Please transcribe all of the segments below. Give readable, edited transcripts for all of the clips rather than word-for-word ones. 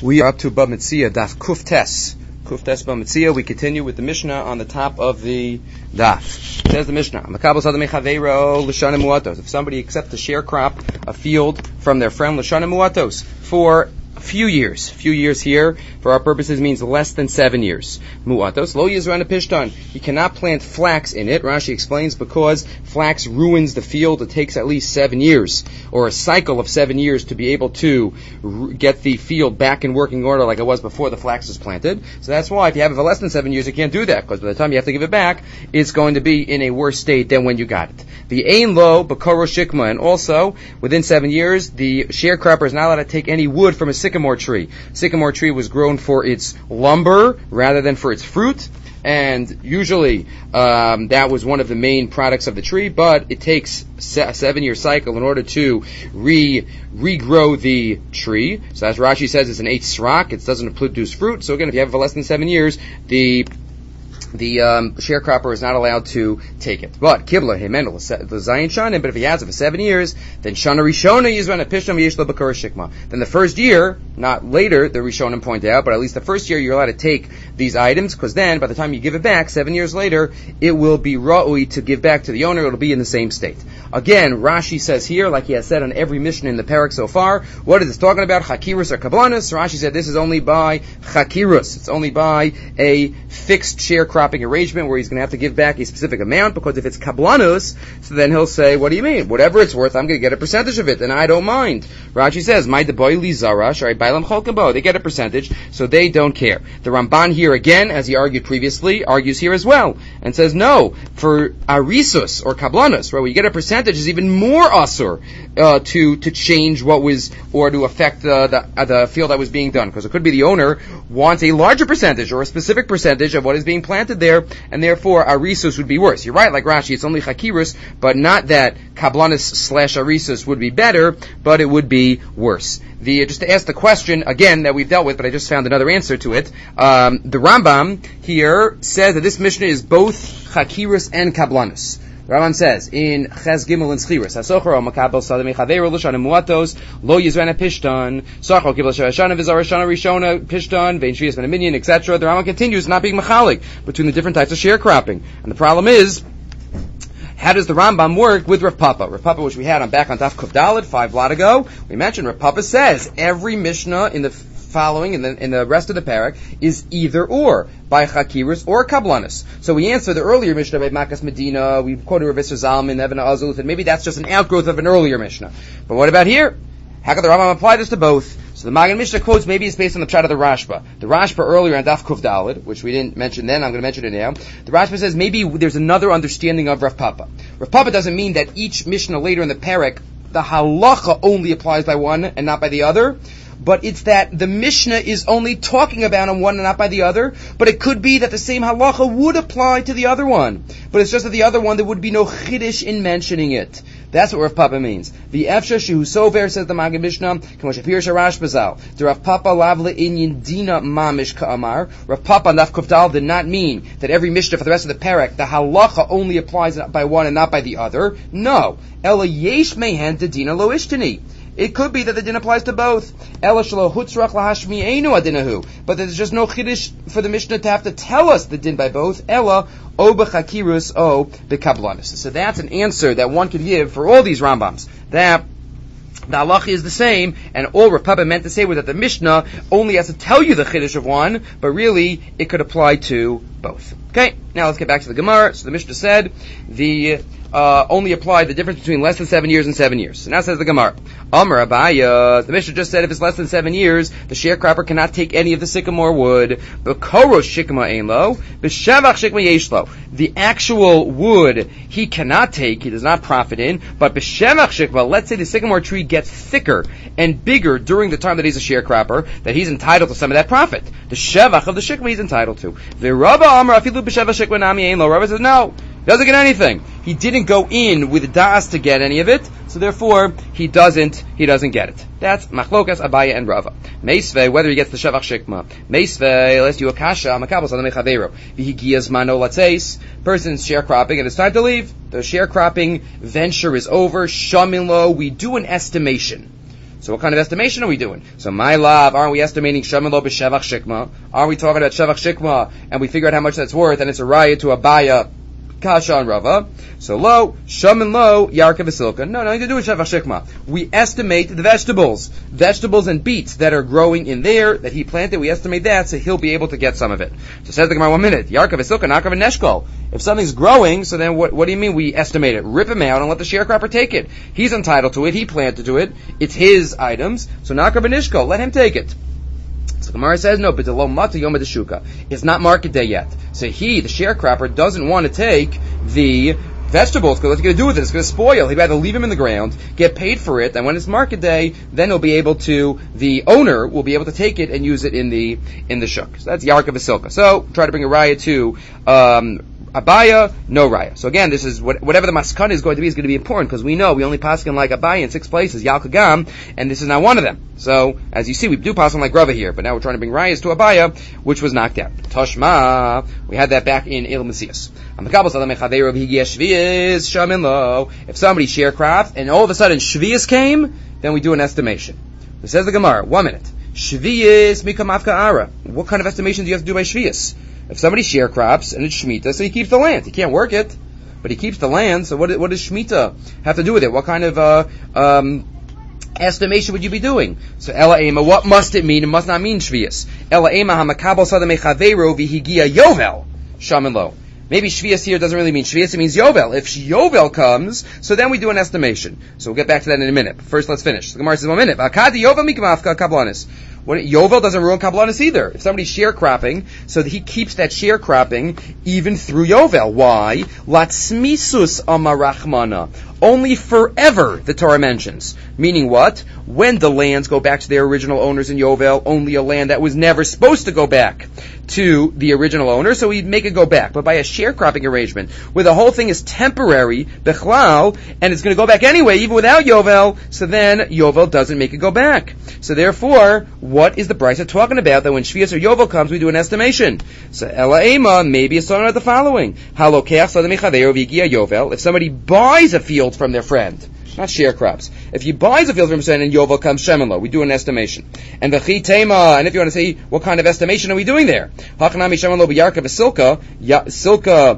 We are up to Bava Metzia, Daf Kuf Tes. Kuf Tes Bava Metzia. We continue with the Mishnah on the top of the Daf. Says the Mishnah, if somebody accepts to share crop a field from their friend L'shana Muatos for few years here, for our purposes, means less than 7 years. Muatos, lo yizran pishtan. You cannot plant flax in it. Rashi explains because flax ruins the field. It takes at least 7 years, or a cycle of 7 years, to be able to get the field back in working order like it was before the flax was planted. So that's why if you have it for less than 7 years, you can't do that, because by the time you have to give it back, it's going to be in a worse state than when you got it. The ein lo b'koro shikma, and also within 7 years, the sharecropper is not allowed to take any wood from a sycamore tree. Sycamore tree was grown for its lumber rather than for its fruit, and usually that was one of the main products of the tree, but it takes a 7-year cycle in order to regrow the tree. So as Rashi says, it's an 8 srach, it doesn't produce fruit. So again, if you have it for less than 7 years, the sharecropper is not allowed to take it. But Kibla, Hemendel, the Zayin Shanim, but if he has it for 7 years, then Shana Rishona Yizran Pishtam Yeshlo Bakura Shikma. Then the first year, not later, the Rishonim point out, but at least the first year you're allowed to take these items, because then by the time you give it back, 7 years later, it will be ra'ui to give back to the owner, it'll be in the same state. Again, Rashi says here, like he has said on every Mishnah in the Parak so far, what is this talking about? Chakirus or Kablanus? Rashi said this is only by Chakirus. It's only by a fixed sharecropping arrangement where he's going to have to give back a specific amount, because if it's Kablanus, so then he'll say, what do you mean? Whatever it's worth, I'm going to get a percentage of it, and I don't mind. Rashi says, My deboy li zarash, alright, bailam cholkabo, they get a percentage, so they don't care. The Ramban here again, as he argued previously, argues here as well, and says, no, for arisus or Kablanus, where you get a percentage, is even more asur to change what was, or to affect the field that was being done, because it could be the owner wants a larger percentage or a specific percentage of what is being planted there, and therefore arisus would be worse. You're right, like Rashi, it's only chakirus, but not that kablanus / arisus would be better, but it would be worse. Just to ask the question again that we've dealt with, but I just found another answer to it. The Rambam here says that this Mishnah is both chakirus and kablanus. Rambam says in Ches Gimel and Schiris, Hasochar Makabel Sadei Mechaveiro L'Shana Muatos Lo Yizrana Pishtan Sochar Kibel Shana Vizarashana Rishona Pishtan Vein Shvius Ben Minyan, etc. The Rambam continues not being machalik between the different types of sharecropping, and the problem is, how does the Rambam work with Rav Papa? Rav Papa, which we had back on Daf Kuf Dalet 5 blot ago, we mentioned Rav Papa says every Mishnah in the following in the rest of the parak is either or, by Chakirus or Kablanus. So we answered the earlier Mishnah by Makas Medina, we quoted Rav Yisrael Zalman, Evan Azul, and maybe that's just an outgrowth of an earlier Mishnah. But what about here? How could the Rambam apply this to both? So the Magen Mishnah quotes, maybe it's based on the pshat of the Rashba. The Rashba earlier on Daf Kuf Daled, which we didn't mention then, I'm going to mention it now. The Rashba says maybe there's another understanding of Rav Papa. Rav Papa doesn't mean that each Mishnah later in the parak, the halacha only applies by one and not by the other, but it's that the Mishnah is only talking about on one and not by the other, but it could be that the same halacha would apply to the other one. But it's just that the other one, there would be no chiddush in mentioning it. That's what Rav Papa means. The Efsha Shehu Sover, says the Magen Mishnah, K'moshe Pir Sharash Bazal. The Rav Papa Lavle Inyan Dina Mamish Ka'amar. Rav Papa and Daf Kuf Dal did not mean that every Mishnah for the rest of the parak, the halacha only applies by one and not by the other. No. Ela Yesh Mehen Dina Lo Ishtani. It could be that the din applies to both. Ela shelo hutzrach lahashmi'enu adinahu. But there's just no chiddush for the Mishnah to have to tell us the din by both. Ela o b'chakirus o b'kablanus. So that's an answer that one could give for all these Rambams. That the halacha is the same, and all Rav Papa meant to say was that the Mishnah only has to tell you the chiddush of one, but really it could apply to both. Okay, now let's get back to the Gemara. So the Mishnah said only applied the difference between less than 7 years and 7 years. So now says the Gemara, Amar Abaya, the Mishnah just said if it's less than 7 years, the sharecropper cannot take any of the sycamore wood. B'korosh shikma ein lo, b'shevach shikma yesh lo. The actual wood he cannot take, he does not profit in, but b'shevach shikma, let's say the sycamore tree gets thicker and bigger during the time that he's a sharecropper, that he's entitled to some of that profit. The shevach of the shikma he's entitled to. The Rabba Amar afilu b'shevach shikma nami ein lo. Rabba says no. Doesn't get anything. He didn't go in with das to get any of it, so therefore he doesn't get it. That's Machlokas, Abaya, and Rava. Meisvei, whether he gets the Shavach Shikma. Meisvei, let's do a kasha, Makabos Adamei Chaveiro. Vihigiyaz Mano Latzeis, person's sharecropping, and it's time to leave. The sharecropping venture is over. Shamin lo, we do an estimation. So what kind of estimation are we doing? So my love, aren't we estimating Shaman Lo b'Shevach Shikma? Aren't we talking about Shevach Shikma and we figure out how much that's worth and it's a raya to Abaya, Kasha and Rava? So lo, Shaman Lo, Yarka v'Silka. No, nothing to do with Shevach Shikma. We estimate the vegetables and beets that are growing in there that he planted. We estimate that so he'll be able to get some of it. So says the Gemara 1 minute. Yarka v'Silka, Nakav v'Neshkol. If something's growing, so then what do you mean we estimate it? Rip him out and let the sharecropper take it. He's entitled to it. He planted to it. It's his items. So Nakav v'Neshkol, let him take it. So Gemara says, no, but it's not market day yet. So he, the sharecropper, doesn't want to take the vegetables, because what's he going to do with it? It's going to spoil. He'd rather leave them in the ground, get paid for it, and when it's market day, then the owner will be able to take it and use it in the shuk. So that's Yarka v'Silka. So, try to bring a raya to, Abaya, no raya. So again, this is whatever the maskana is going to be important, because we know we only paskin like Abaya in 6 places, Yal Kagam, and this is not one of them. So, as you see, we do paskin like Rava here, but now we're trying to bring rayas to Abaya, which was knocked out. Toshma, we had that back in El Mesias. If somebody sharecropped, and all of a sudden Shvius came, then we do an estimation. It says the Gemara, 1 minute. Shvius mikamavka ara. What kind of estimation do you have to do by Shvius? If somebody sharecrops and it's Shemitah, so he keeps the land. He can't work it, but he keeps the land, so what does Shemitah have to do with it? What kind of estimation would you be doing? So Ela Ema, what must it mean? It must not mean Shvius. Ela Ema hamakabel sadamei chaveiro vihigia yovel shaman lo. Maybe Shvius here doesn't really mean Shvius, it means Yovel. If Yovel comes, so then we do an estimation. So we'll get back to that in a minute. But first, let's finish. The Gemara says 1 minute. Yovel doesn't ruin Kabbalah either. If somebody's sharecropping, so that he keeps that sharecropping even through Yovel. Why? Latzmisus amarachmana. Only forever, the Torah mentions. Meaning what? When the lands go back to their original owners in Yovel, only a land that was never supposed to go back to the original owner, so we'd make it go back. But by a sharecropping arrangement, where the whole thing is temporary, bechlal, and it's going to go back anyway, even without Yovel, so then Yovel doesn't make it go back. So therefore, what is the Brisa talking about? That when Shvius or Yovel comes, we do an estimation. So Ela Ema, maybe it's talking about the following. Yovel. If somebody buys a field from their friend, not sharecrops. If he buys a field from a friend and Yovel comes Shemanlo, we do an estimation. And the Chitema, and if you want to say, what kind of estimation are we doing there? Hachanami Shemanlo b'Yarka v'Silka, Silka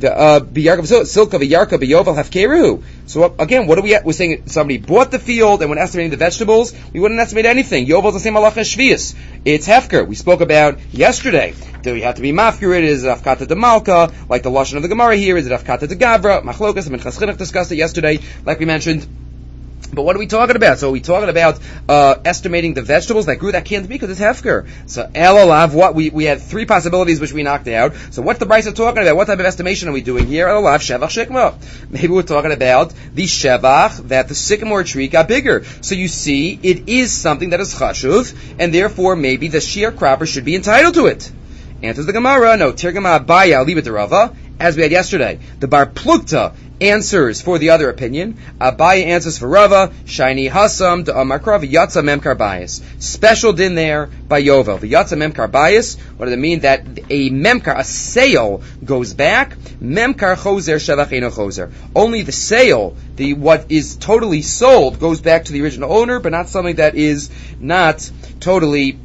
v'Yarka b'Yovel hafkeru. So again, what are we at? We're saying somebody bought the field, and when estimating the vegetables, we wouldn't estimate anything. Yovel's the same halacha as Shvius. It's hefker. We spoke about yesterday. Do we have to be mafkir? Is it afkata de malka, like the lashon of the Gemara here? Is it afkata de gavra? Machlokas, and Minchas Chinuch discussed it yesterday, like we mentioned. But what are we talking about? So are we talking about estimating the vegetables that grew? That can't be because it's hefker. So elalav, what we had 3 possibilities which we knocked out. So what's the Brisa talking about? What type of estimation are we doing here? Elalav shevach shikma. Maybe we're talking about the shevach that the sycamore tree got bigger. So you see, it is something that is chashuv, and therefore maybe the sharecropper should be entitled to it. Answers the Gemara, no, Tirgama Abaya, I'll leave it to Rava, as we had yesterday. The Bar Plukta answers for the other opinion. Abaya answers for Rava, Shiny Hasam, the Amarkrav, Yatza Memkar Bias. Special din there by Yovel. The Yatza Memkar Bias, what does it mean? That a Memkar, a sale, goes back. Memkar Choser, Shevach Eino Choser. Only the sale, what is totally sold, goes back to the original owner, but not something that is not totally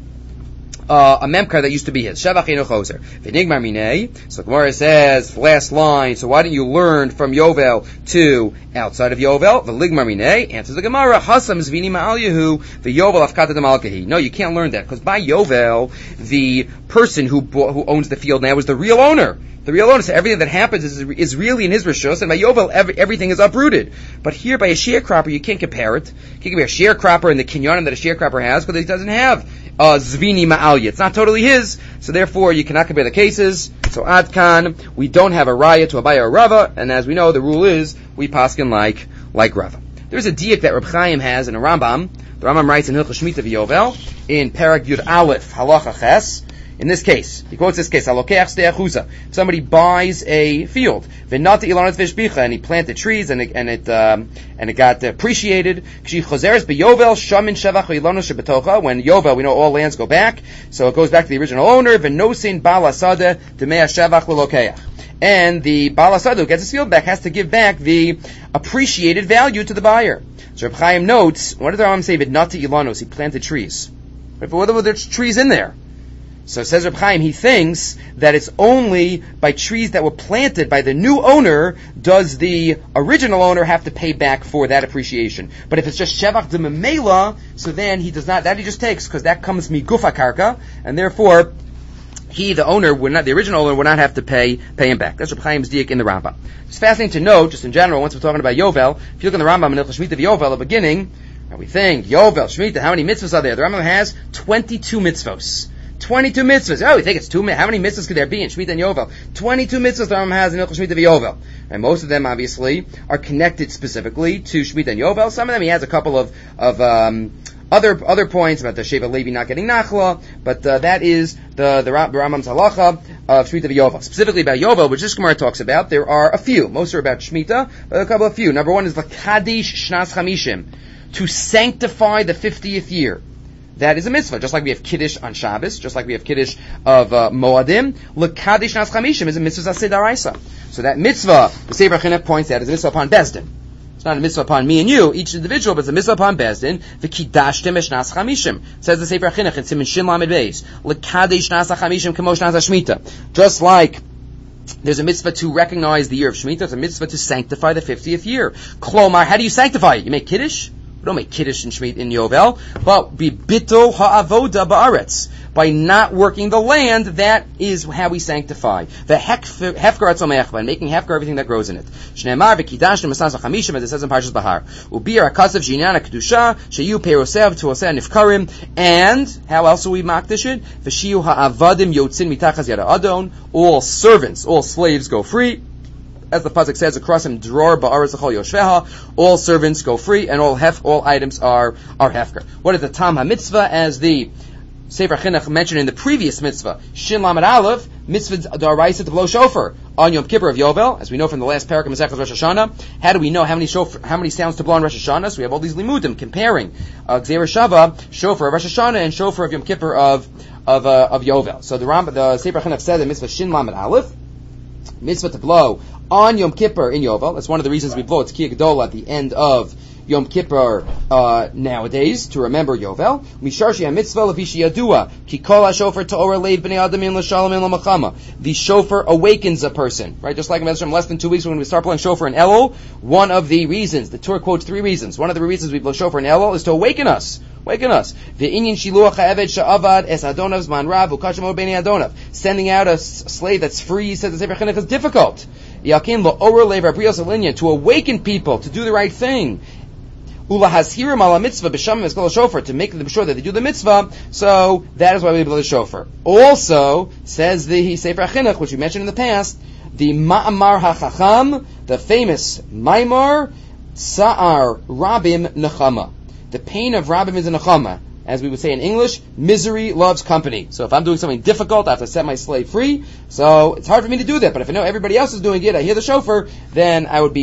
a memkar that used to be his. Shevach eino choser. V'nigmar minei. So Gemara says, last line, so why didn't you learn from Yovel to outside of Yovel? V'ligmar minei. Answers the Gemara, Hasam zvini ma'al yehu, v'Yovel afkata de malkahi. No, you can't learn that, because by Yovel, the person who owns the field now is the real owner. The real owner, so everything that happens is really in his rishos, and by Yovel, everything is uprooted. But here, by a sharecropper, you can't compare it. You can't compare a sharecropper and the kinyanim that a sharecropper has, because he doesn't have zvini ma'alya. It's not totally his, so therefore you cannot compare the cases. So Adkan, we don't have a raya to Abaya or Rava, and as we know, the rule is, we paskin like Rava. There's a diak that Reb Chaim has in a Rambam. The Rambam writes in Hilchos Shemitah v'Yovel, in Parak Yud Aleph, Halacha Ches. In this case, he quotes this case, if somebody buys a field, and he planted trees, and it got appreciated. When Yovel, we know all lands go back, so it goes back to the original owner. and the Baal HaSada who gets his field back has to give back the appreciated value to the buyer. So Reb Chaim notes, what did the Rambam say? Nati ilanos, he planted trees. But what were there trees in there? So says Reb Chaim, he thinks that it's only by trees that were planted by the new owner does the original owner have to pay back for that appreciation. But if it's just Shevach de Memela, so then he does not, that he just takes, because that comes migufa karka, and therefore he, the owner, would not, the original owner would not have to pay him back. That's Reb Chaim's diak in the Rambam. It's fascinating to note, just in general, once we're talking about Yovel, if you look in the Rambam in Hilchos Shmita of Yovel, at the beginning, we think, Yovel, Shmita, how many mitzvahs are there? The Rambam has 22 mitzvahs. 22 mitzvahs. Oh, we think it's how many mitzvahs could there be in Shmita and Yovel? 22 mitzvahs the Rambam has in Hilchos Shmita of Yovel. And most of them, obviously, are connected specifically to Shmita and Yovel. Some of them he has a couple of other points about the Sheva Levi not getting Nachla, but that is the Rambam's halacha of Shmita v'Yovel. Specifically about Yovel, which this Gemara talks about, there are a few. Most are about Shmita, but a couple of few. Number one is L'Kadish Shnas Chamishim, to sanctify the 50th year. That is a mitzvah, just like we have Kiddush on Shabbos, just like we have Kiddush of Moadim. L'Kadish Shnas Chamishim is a mitzvah Zaseh Daraisa. So that mitzvah, the Sefer Chinuch points out, is a mitzvah upon Bezdin. It's not a mitzvah upon me and you, each individual, but it's a mitzvah upon Bezdin. V'kidashtem eshnas chamishim. Says the Sefer Chinuch in Siman Shin Lamed Beis. L'kadesh shnas chamishim kamo shnas hashmita. Just like there's a mitzvah to recognize the year of Shemitah, there's a mitzvah to sanctify the 50th year. Klomar, how do you sanctify it? You make Kiddush? We don't make Kiddush in Shemitah in Yovel, but be bittul ha'avoda ba'aretz. By not working the land, that is how we sanctify. The hefker atzomech, by making hefker everything that grows in it. Shneimar v'kidashtem esnas ha'chamishim, as it says in Parshas Bahar. Ubir ha'kasav she'inyan ha'kedusha, she'yu peirosev tu'oseh nifkarim, and, how else will we makdish it? V'shiyu ha'avadim yotzin mitachas yada adon, all servants, all slaves go free. As the pasuk says, across him dror ba'aretz l'chol yoshveha, all servants go free, and all items are hefker. What is the tam ha'mitzvah, as the Sefer Chinuch mentioned in the previous mitzvah, Shin Lamed Aleph, mitzvah d'oraisa to blow shofar on Yom Kippur of Yovel, as we know from the last parak of Masechtas Rosh Hashanah. How do we know how many sounds to blow on Rosh Hashanah? So we have all these limudim comparing Gzeira Shava, shofar of Rosh Hashanah, and shofar of Yom Kippur of Yovel. So the Sefer Chinuch said in mitzvah Shin Lamed Aleph, mitzvah to blow on Yom Kippur in Yovel. That's one of the reasons we blow Tzkiya Gedola at the end of Yom Kippur nowadays to remember Yovel. Misharshi mitzvah levishi yadua ki kol hashofar ta'or leiv bnei adamim l'shalom in l'machama. The shofar awakens a person, right? Just like in less than 2 weeks when we start playing shofar in Elul, one of the reasons, the Torah quotes 3 reasons. One of the reasons we blow shofar in Elul is to awaken us. Awaken us. Ve'inyin shiluach ha'eved sha'avad es adonav zman rav u'kashmo b'nei adonav. Sending out a slave that's free, says the Sefer Chinuch, is difficult. Yakin lo'or leiv abrios alinyan, to awaken people to do the right thing. Ula hashirim ala mitzvah b'shamim eskol shofar, to make them sure that they do the mitzvah. So that is why we blow the shofar. Also, says the Sefer Chinuch, which we mentioned in the past, the Ma'amar HaChacham, the famous Maimar, Sa'ar Rabim Nechama. The pain of Rabim is a Nechama. As we would say in English, misery loves company. So if I'm doing something difficult, I have to set my slave free. So it's hard for me to do that. But if I know everybody else is doing it, I hear the shofar, then I would be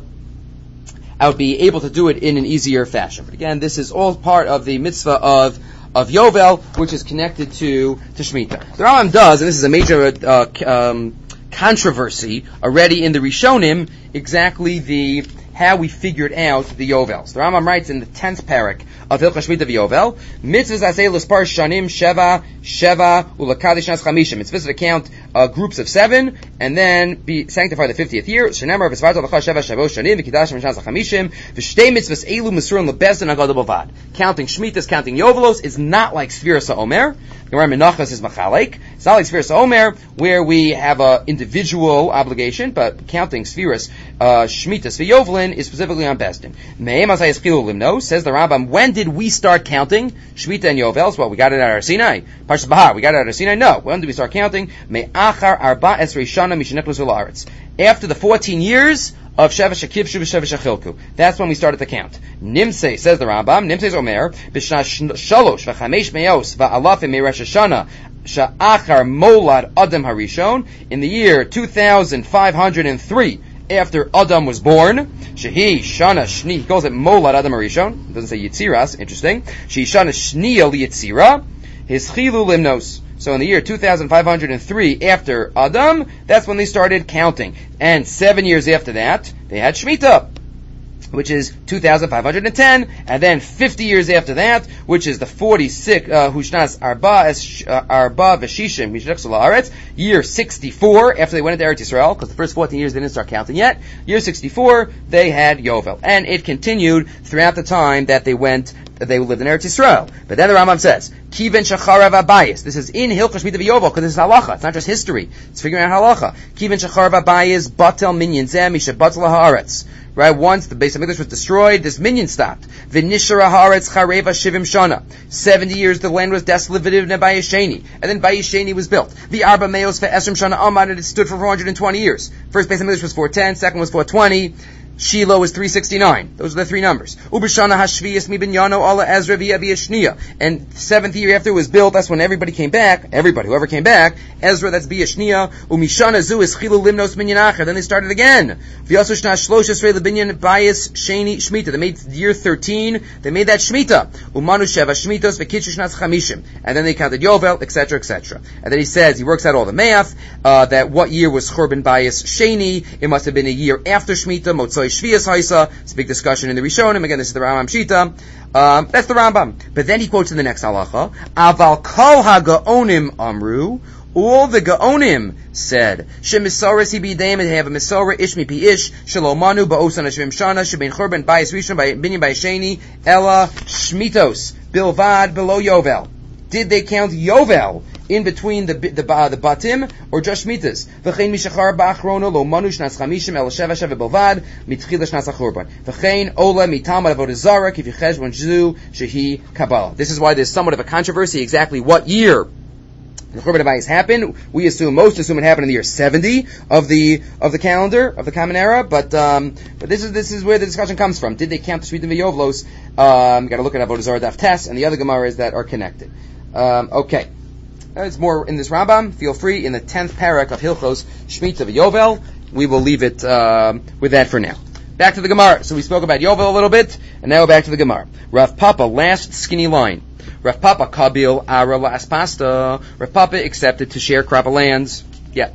able to do it in an easier fashion. But again, this is all part of the mitzvah of Yovel, which is connected to Shemitah. The Rambam does, and this is a major controversy already in the Rishonim, exactly how we figured out the Yovels. The Rambam writes in the 10th parak of Hilchos Shmita v'Yovel, mitzvahs aseh l'spar shanim sheva ulakadesh shnas chamishim. Mitzvahs to count groups of 7 and then be sanctify the 50th year. Shenemar v'svarto l'cha sheva shavos shanim v'kidash shnas chamishim v'shtei mitzvahs elu misurin lebezdin agad bavad. Counting Shmitas, counting Yovelos is not like Sfiras HaOmer. The Gemara Menachos is machalek. It's not like Sfiras HaOmer where we have an individual obligation, but counting Sfiras Shmitas v'Yovelin is specifically on Bezdin. Me'em asay eschilu limno, says the Rambam, when did we start counting Shmita and Yovels? Well, we got it at our Sinai. Parshas Bahar, we got it at our Sinai? No. When did we start counting? Me'achar arba esrei shana mishenechlos u'la'aretz. After the 14 years of Sheva Shekivshu v'Sheva Shechilku. That's when we started to count. Nimsei, says the Rambam, Nimsei's Omer, B'shna shalosh v'chamesh me'os v'alafim me'Rosh Hashanah sha'achar molad Adam harishon, in the year 2503, after Adam was born, Shehi Shana Shni, he calls it Molad Adam Harishon, it doesn't say Yitziras, interesting. Shehi Shana Shniya Liyitzira, his Chilu Limnos. So in the year 2503 after Adam, that's when they started counting. And 7 years after that, they had Shemitah, which is 2510, and then 50 years after that, which is the 46, Hushnas Arba Veshishim, La'aretz, year 64, after they went into Eretz Yisrael, because the first 14 years they didn't start counting yet. Year 64, they had Yovel. And it continued throughout the time that they lived in Eretz Yisrael. But then the Rambam says, Kiven Shacharav Abayis. This is in Hilchos Shemitah V'Yovel, because this is halacha. It's not just history. It's figuring out halacha. Kiven Shacharav Abayis, Batel Minyan Zeh, Misha Batel Haaretz. Right, once the Beis HaMikdash was destroyed, this minyan stopped. V'nishara haaretz chareva shivim shana. 70 years the land was desolate, v'nivne Bayesheni. And then Bayesheni was built. The arba meos ve'esrim shana amad, and it stood for 420 years. First Beis HaMikdash was 410, second was 420. Shiloh was 369. Those are the three numbers. Ubishana hashviyas mi binyano ala Ezra v'yashniya. And the 7th year after it was built, that's when everybody came back. Everybody, whoever came back. Ezra, that's b'yashniya. Umishana zu is chilu limnos minyanacher. Then they started again. V'yasu shna shlosh esrei lebinyan bayis sheni shmita. They made year 13. They made that shmita. Umanu sheva shmitos v'kitchu shnas chamishim. And then they counted Yovel, etc., etc. And then he works out all the math, that what year was Churban bayis sheni. It must have been a year after shmita, Motzoi Shvias Haisa. It's a big discussion in the Rishonim. Again, this is the Rambam Shita. That's the Rambam. But then he quotes in the next halacha, Aval kol ha-gaonim amru, all the gaonim said, Shemisaris hi b'yideim, they have a misora ish mi pi ish, shalomanu ba'osan hashvim shana, shebein churban bayis rishon, binyan bayisheni, ella shmitos, bilvad below Yovel. Did they count Yovel in between the batim, or just shmitas? V'chein mishachar ba'achrona lo manu shnas chamishim el sheva sheva belvad mitchila shnas achurban. V'chein ola mitamad avodah zara kif yichesh when zu shehi kabbalah. This is why there's somewhat of a controversy exactly what year the Churban Abayis happened. Most assume it happened in the year 70 of the calendar of the Common Era, but this is where the discussion comes from. Did they count the Shemitah V'Yovlos? Got to look at Avodah Zarah Daf Tes and the other Gemaras that are connected. Okay. There's more in this Rambam. Feel free in the 10th parak of Hilchos Shemitah V'Yovel. We will leave it with that for now. Back to the Gemara. So we spoke about Yovel a little bit, and now back to the Gemara. Rav Papa, last skinny line. Rav Papa kabil ara la'aspasta. Rav Papa accepted to share crop of lands. Yeah,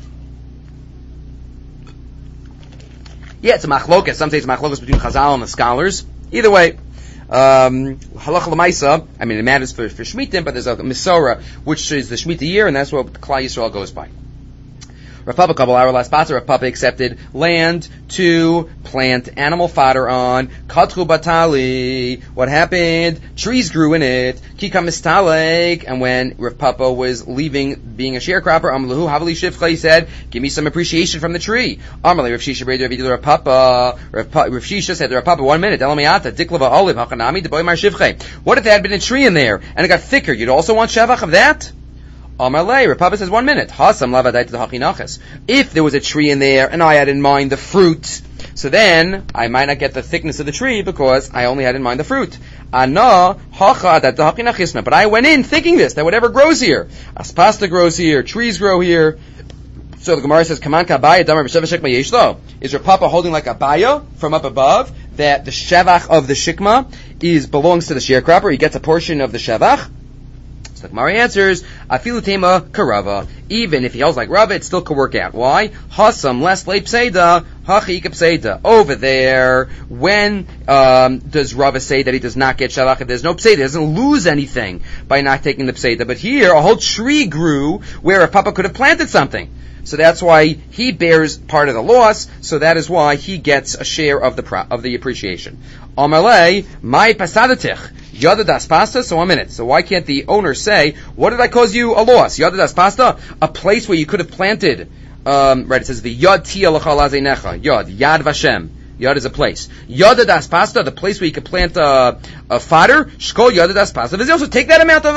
it's a machlokas. Some say it's a machlokas between Chazal and the scholars. Either way, halacha l'maisa. I mean, it matters for Shmitim, but there's a Misora, which is the Shemitah year, and that's what Klal Yisrael goes by. Rav Papa kabel ara la'aspasta. Rav Papa accepted land to plant animal fodder on. Katchu batali. What happened? Trees grew in it. Kika mistalek. And when Rav Papa was leaving being a sharecropper, Amlahu havali shivcha, he said, "Give me some appreciation from the tree." Amalei Rav Shisha b'rei Rav Rav Papa. Rav Shisha said to Rav Papa, 1 minute. Elamiyata diklava olive hakanami deboy mar shivcha. What if there had been a tree in there and it got thicker? You'd also want shevach of that? Amalei, Rav Papa says 1 minute. Hasam lavadai to the hachinaches. If there was a tree in there and I had in mind the fruit, so then I might not get the thickness of the tree because I only had in mind the fruit. Ana hacha that the hachinachisna. But I went in thinking that whatever grows here, aspasta grows here, trees grow here. So the Gemara says, Kaman kabaya damar b'sheva shikma yeshlo. Is Rav Papa holding like a baya from up above that the shevach of the shikma belongs to the sharecropper? He gets a portion of the shevach. So the Gemara answers, Afilu tema karava. Even if he holds like Rava, it still could work out. Why? Hasam less late pseida, hachi pseida. Over there, when does Rava say that he does not get shalach? If there's no pseida, he doesn't lose anything by not taking the pseida. But here, a whole tree grew where a papa could have planted something. So that's why he bears part of the loss. So that is why he gets a share of the appreciation. Amalei, my pasadatich. Yada das pasta, so 1 minute. So why can't the owner say, what did I cause you a loss? Yada das pasta, a place where you could have planted, right, it says, the yad tia l'chalazenecha, yad vashem. Yad is a place. Yada das pasta, the place where you could plant a fodder, shkol yada das pasta. Does he also take that amount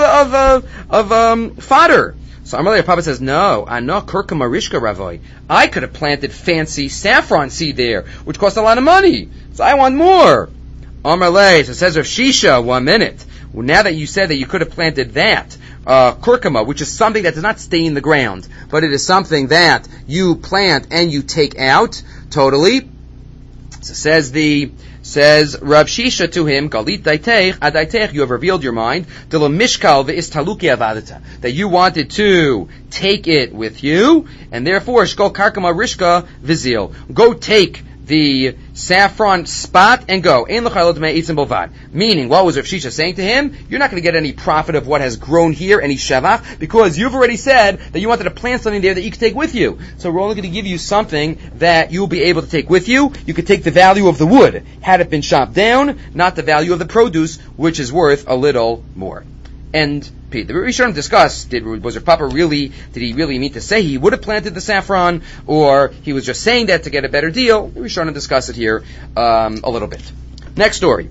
of fodder? So Amalei Papa says, no, ano kurka marishka ravoy. I could have planted fancy saffron seed there, which costs a lot of money. So I want more. Amalei, so it says Rav Shisha, 1 minute. Well, now that you said that you could have planted that, kurkuma, which is something that does not stay in the ground, but it is something that you plant and you take out, totally. So says the Says Rav Shisha to him, Galit daiteich adaiteich, you have revealed your mind, mishkal ve'istaluki avadata, that you wanted to take it with you, and therefore, shkol karkama rishka vizil, go take the saffron spot and go. Meaning, what was Rav Shisha saying to him? You're not going to get any profit of what has grown here, any shevach, because you've already said that you wanted to plant something there that you could take with you. So we're only going to give you something that you'll be able to take with you. You could take the value of the wood, had it been chopped down, not the value of the produce, which is worth a little more. And the Rishonim discussed, did he really mean to say he would have planted the saffron, or he was just saying that to get a better deal? The Rishonim discuss it here a little bit. Next story.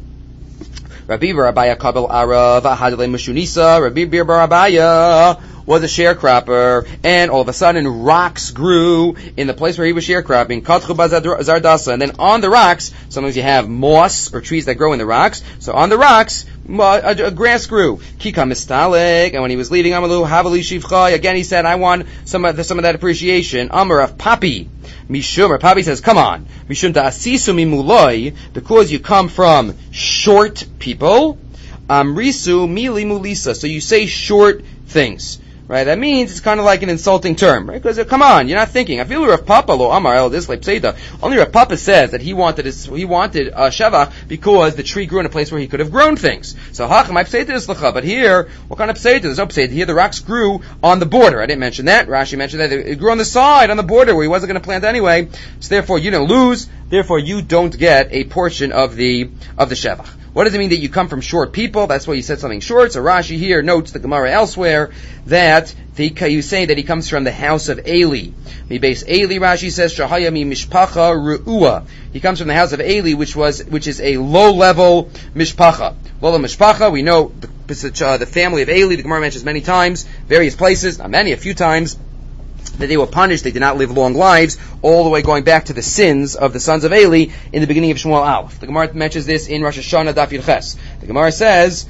Rabbi Bar Abaya Kabel Arav Ahadle Mushunisa. Rabbi Bar Abaya was a sharecropper, and all of a sudden rocks grew in the place where he was sharecropping. Katchu Zardasa, and then on the rocks, sometimes you have moss or trees that grow in the rocks. So on the rocks, a grass grew. Kika Mistalek, and when he was leaving Amalu Havali Shivcha, again he said, I want some of that appreciation. Amar of Papi. Mishum, or Papi says, come on. Mishum ta'asisu mimuloi, because you come from short people. Amrisu mili mulisa, so you say short things. Right, that means it's kind of like an insulting term, right? Because come on, you're not thinking. I feel Rav Papa lo amar el this like pseida. Only Rav Papa says that he wanted shevach because the tree grew in a place where he could have grown things. So hacham I pseida is l'cha, but here what kind of pseida? There's no pseida. Here the rocks grew on the border. I didn't mention that. Rashi mentioned that it grew on the side, on the border where he wasn't going to plant anyway. So therefore you don't lose. Therefore you don't get a portion of the shevach. What does it mean that you come from short people? That's why you said something short. So Rashi here notes the Gemara elsewhere that you say that he comes from the house of Eli. Mi base Eli, Rashi says, Shahaya mi mishpacha ru'ua. He comes from the house of Eli, which is a low-level mishpacha. Low-level mishpacha, we know the family of Eli, the Gemara mentions many times, various places, not many, a few times, that they were punished, they did not live long lives, all the way going back to the sins of the sons of Eli in the beginning of Shmuel Aleph. The Gemara mentions this in Rosh Hashanah Daf Yud Ches. The Gemara says,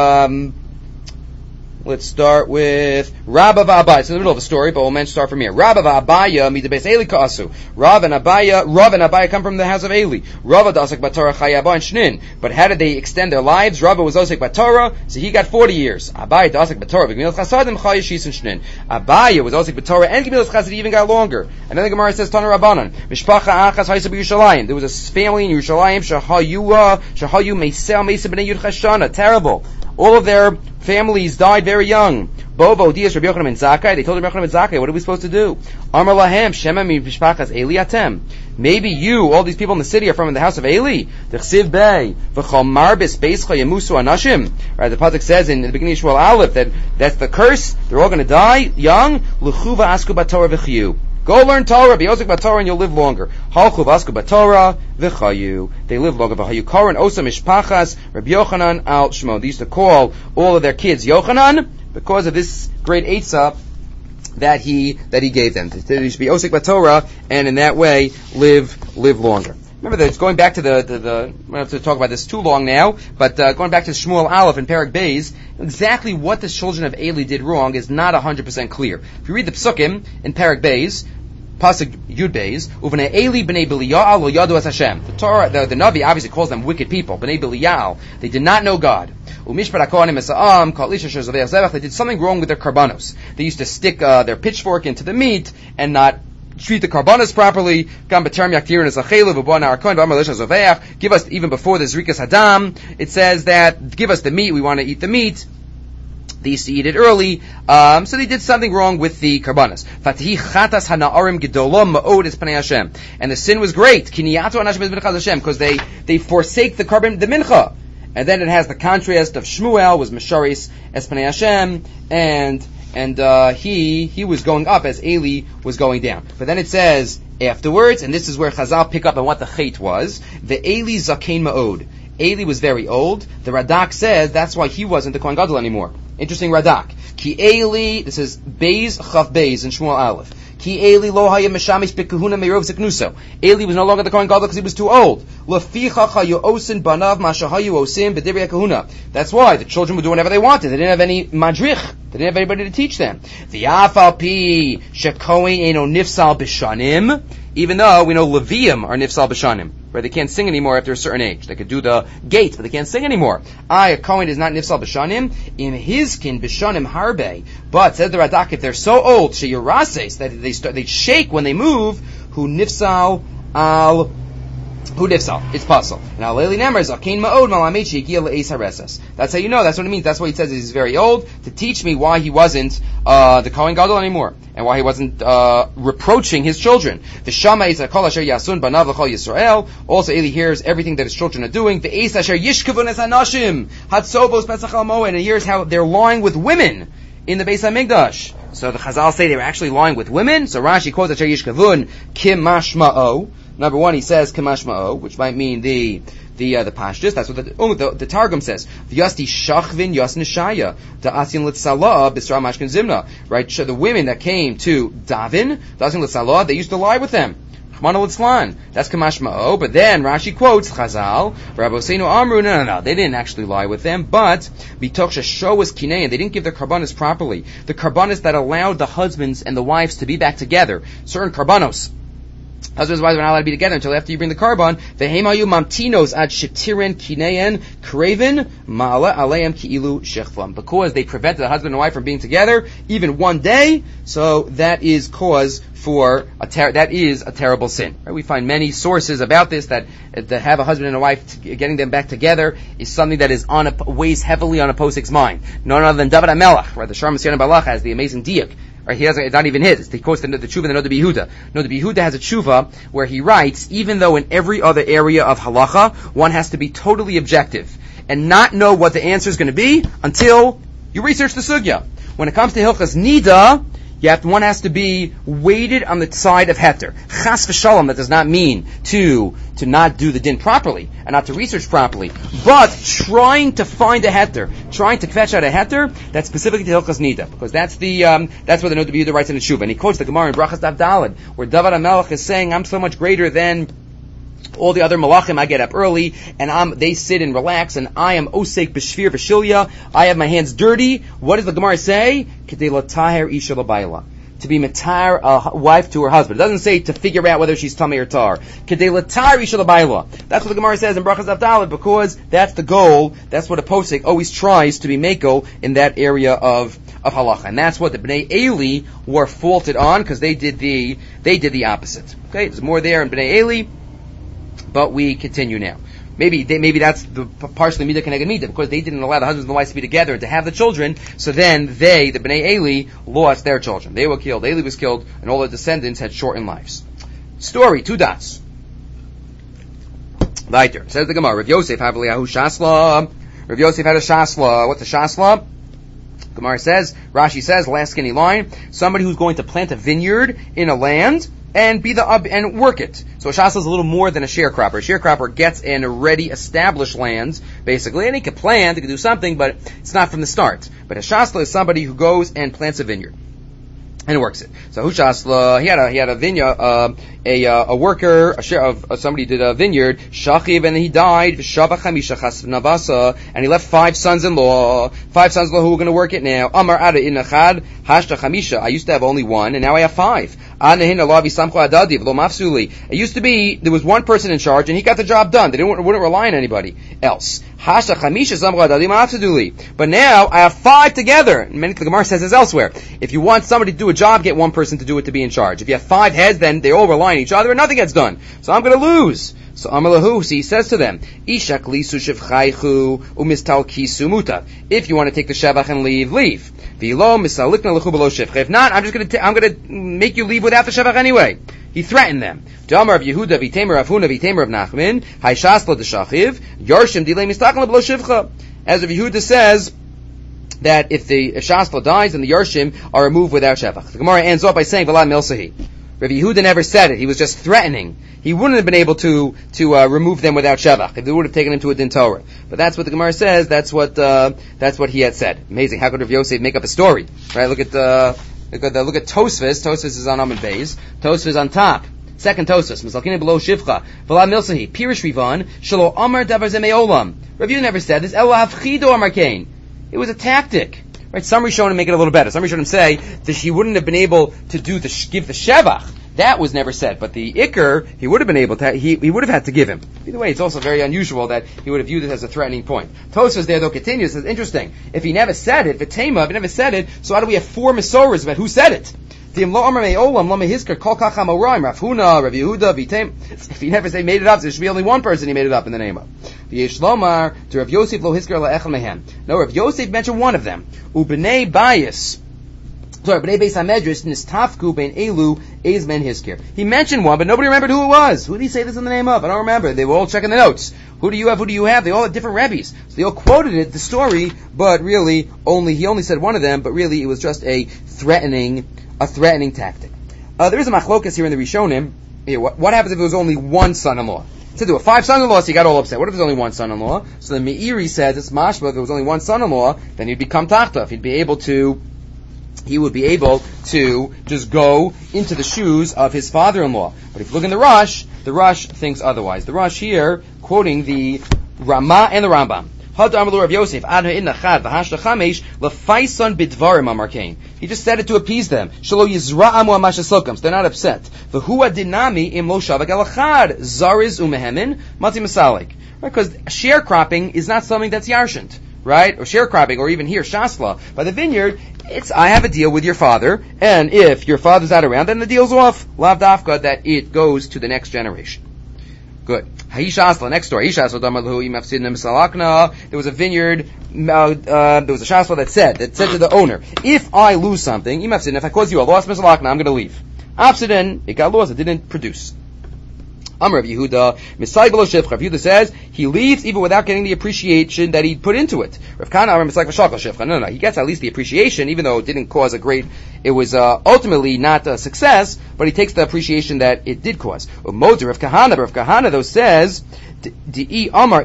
let's start with Rabba v'Abaya. It's in the middle of the story, but we'll start from here. Rabba v'Abaya midabes Eli ka'asu. Rav and Abaya come from the house of Eli. Rava dasek b'Torah chayaba and shnin. But how did they extend their lives? Rava was osek b'Torah, so he got 40 years. Abaya dasek b'Torah v'gemilas chasadim chayashis and shnin. Abaya was osek b'Torah and gemilas chasadim even got longer. And then the Gemara says Tana Rabbanan mishpacha achas haysa b'Yushalayim. There was a family in Yerushalayim shahayu meisel meisa b'nei Yud Chashana. Terrible. All of their families died very young. Bovo, Dias, Rabbi Yochanan ben Zakkai. They told Rabbi Yochanan ben Zakkai, what are we supposed to do? Amar lahem, Shema mi mishpachas Eli atem. Maybe you, all these people in the city, are from the house of Eli. D'chsiv bei, v'chol marbis beischa yemusu anashim. Right, the pasuk says in the beginning of Shmuel Aleph that that's the curse. They're all going to die young. L'chuva asku b'Torah v'chiyu. Go learn Torah, be osik b'Torah, and you'll live longer. Halchu v'asku b'Torah v'chayu. They live longer. V'chayu karan osa mishpachas Rabbi Yochanan al Shmo. They used to call all of their kids Yochanan because of this great eitzah that he gave them. They should be osik b'Torah, and in that way live longer. Remember that it's going back to I don't have to talk about this too long now, but going back to Shmuel Aleph and Perek Beis, exactly what the children of Eli did wrong is not 100% clear. If you read the Psukim in Perek Beis, Pasuk Yud Beis, Uvnei Eli b'nei Belial lo yadu es Hashem. The Torah, the Navi obviously calls them wicked people. B'nei Belial, they did not know God. Umishpat hakohanim esa'am kol isha shezaveh zevach. They did something wrong with their karbanos. They used to stick their pitchfork into the meat and not treat the karbanos properly. Give us, even before the Zrikas Hadam, it says that, give us the meat, we want to eat the meat. They used to eat it early, so they did something wrong with the karbanos. And the sin was great, because they forsake the carbon, the mincha. And then it has the contrast of Shmuel was Mesharis Espanei Hashem, and he was going up as Eli was going down. But then it says afterwards, and this is where Chazal pick up on what the chait was, the Eli Zakein Ma'od. Eli was very old. The Radak says that's why he wasn't the Kohen Gadol anymore. Interesting Radak. Ki Eli, this is Beis Chav Beis in Shmuel Aleph. Ki Eli lo haya meshamish bekahuna meirov ziknuso. Eli was no longer the Kohen Gadol because he was too old. Leficha chayu osin banav mashahayu osin b'divrei kahuna. That's why the children would do whatever they wanted. They didn't have any madrich. They didn't have anybody to teach them. The afal pi shekohen eno nifsal b'shanim. even though we know Levium are nifsal b'shanim, right? They can't sing anymore after a certain age. They could do the gate, but they can't sing anymore. A Kohen is not nifsal b'shanim, in his kin b'shanim harbe, but says the Radak, if they're so old, sheyurases, that they shake when they move, who nifsal al Who nifsal? It's puzzle. Now, Leili Nemer Zakein Ma'od Malamed Shegiel Le'es Hareses. That's how you know. That's what it means. That's what he says. He's very old to teach me why he wasn't the Kohen Gadol anymore, and why he wasn't reproaching his children. The Shama is Kol Asher Yasun Banav L'Chol Yisrael. Also, Eli hears everything that his children are doing. The Eis Asher Yishkavun Es Hanashim Hatzobos Pesach Al Moed, and he hears how they're lying with women in the Beis HaMikdash. So the Chazal say they were actually lying with women. So Rashi quotes Asher Yishkavun Kim Mashma'o. Number one, he says Kamashma'o, which might mean the pashtus. That's what the Targum says. V'yasti shachvin yas nishaya da'asin litzalah b'sra mashkin zimna. Right? So the women that came to Davin, da'asin litzalah, they used to lie with them. Chmana litzlan. That's Kamashma'o. But then Rashi quotes Chazal, Rabbi Seinu Amru, no. They didn't actually lie with them, but bitoch shesho was kinei, and they didn't give their karbanos properly. The karbanos that allowed the husbands and the wives to be back together. Certain karbanos. Husbands and wives are not allowed to be together until after you bring the carbon. Vehemayu mamtinos ad shetiren kineyen kraven ma'ala aleim ki'ilu shechvam. Because they prevented the husband and wife from being together even one day, so that is cause for that is a terrible sin. Right? We find many sources about this that to have a husband and a wife getting them back together is something that is weighs heavily on a posik's mind. None other than David HaMelech, right? The Shar Mesiyanim Balach has the amazing diak. Right, he has it's not even his. He quotes the tshuva in the Noda B'Yehuda. Noda B'Yehuda has a tshuva where he writes, even though in every other area of halacha, one has to be totally objective and not know what the answer is going to be until you research the sugya. When it comes to Hilchas Nida, one has to be weighted on the side of heter. Chas v'shalom, that does not mean to not do the din properly and not to research properly, but trying to find a heter, trying to fetch out a heter that's specifically to Hilchas Nida, because that's what the Noda B'Yehuda writes in the Tshuva, and he quotes the Gemara in Brachas Daf Daled, where David HaMelech is saying, I'm so much greater than all the other malachim. I get up early, and they sit and relax, and I am osek b'shvir v'shilya. I have my hands dirty. What does the Gemara say? Kedei lataher isha l'bayla. To be matar a wife to her husband. It doesn't say to figure out whether she's tamei or tar. Kedei lataher isha l'bayla. That's what the Gemara says in Brachas Daf Daled, because that's the goal. That's what a posek always tries to be mako in that area of halacha, and that's what the Bnei Eli were faulted on, because they did the opposite. Okay, there's more there in Bnei Eli. But we continue now. Maybe that's the partially midah keneged midah, because they didn't allow the husbands and the wives to be together and to have the children. So then the Bnei Eli, lost their children. They were killed. Eli was killed, and all their descendants had shortened lives. Story 2 dots. Later says the Gemara. Rav Yosef Havliyahu Shasla. Rav Yosef had a Shasla. What's a Shasla? Gemara says. Rashi says, last skinny line. Somebody who's going to plant a vineyard in a land and and work it. So a shasla is a little more than a sharecropper. A sharecropper gets in already established lands, basically, and he can plant, he can do something, but it's not from the start. But a shasla is somebody who goes and plants a vineyard and works it. So Hushasla, he had a vineyard, a worker, somebody did a vineyard, Shachiv, and he died, Shava Chamisha Chasv Navasa, and he left 5 sons-in-law who were going to work it now. Amar Ada Inachad, Hashta Chamisha, I used to have only 1, and now I have 5. It used to be, there was one person in charge, and he got the job done. They wouldn't rely on anybody else. But now, I have 5 together. And the Gemara says this elsewhere. If you want somebody to do a job, get one person to do it to be in charge. If you have 5 heads, then they all rely on each other and nothing gets done. So I'm going to lose. So Amalahu, he says to them, if you want to take the shevach and leave. If not, I'm going to make you leave without the shevach anyway. He threatened them. Damar of Yehuda v'Tamer of Huna v'Tamer of Nachman, Haishasla d'Shachiv, Yarshim dilei mistachel b'lo shivcha. As Rav Yehuda says that if the Shasla dies, then the Yarshim are removed without shevach. The Gemara ends off by saying V'la milsahi. Rav Yehuda never said it. He was just threatening. He wouldn't have been able to remove them without shevach if they would have taken him to a din Torah. But that's what the Gemara says. That's what he had said. Amazing. How could Rav Yosef make up a story? Right? Look at Tosfos. Tosfos is on Amud Beis. Tosfos is on top. Second Tosfos. Misalkina below shivcha. V'la milsahi. Pirish Rivan. Shelo Amar davar ze me'olam. Rav Yehuda never said this. Ela hafchido Amar Kain. It was a tactic. Right? Some Rishonim make it a little better. Some Rishonim say that he wouldn't have been able to give the shevach That was never said. But the Iker, he would have been able to, he would have had to give him. Either way, it's also very unusual that he would have viewed it as a threatening point. Tosfos there, though, continues, says, interesting. If he never said it, if he never said it, so how do we have 4 Masoras about who said it? If he never say made it up, there should be only one person he made it up in the name of. Rav Yosef No, Rav Yosef mentioned one of them. Bnei Beis Hamedrish nistafku bein elu ezmen hiskir. He mentioned one, but nobody remembered who it was. Who did he say this in the name of? I don't remember. They were all checking the notes. Who do you have? Who do you have? They all had different rabbis. So they all quoted it, the story, but really he only said one of them, but really it was just a threatening tactic. There is a machlokas here in the Rishonim. What happens if there was only one son-in-law? So there were 5 son-in-laws, he got all upset. What if there's only one son-in-law? So the Meiri says, it's mashma, if there was only one son-in-law, then he'd become tachtaf. He would be able to just go into the shoes of his father-in-law. But if you look in the Rush thinks otherwise. The Rush here, quoting the Ramah and the Rambam. He just said it to appease them. So they're not upset. Because sharecropping is not something that's yarshant. Right? Or sharecropping, or even here, shasla. By the vineyard, I have a deal with your father, and if your father's not around, then the deal's off. Lav dafka, that it goes to the next generation. Good. Shasla, next story. There was a vineyard, there was a shasla that said to the owner, if I lose something, if I cause you a loss, I'm going to leave. After it got lost, it didn't produce. Rav Yehuda, Rav Yehuda says he leaves even without getting the appreciation that he put into it. Rav Kana, no, he gets at least the appreciation, even though it didn't cause it was ultimately not a success, but he takes the appreciation that it did cause. Rav Kahana though says, if he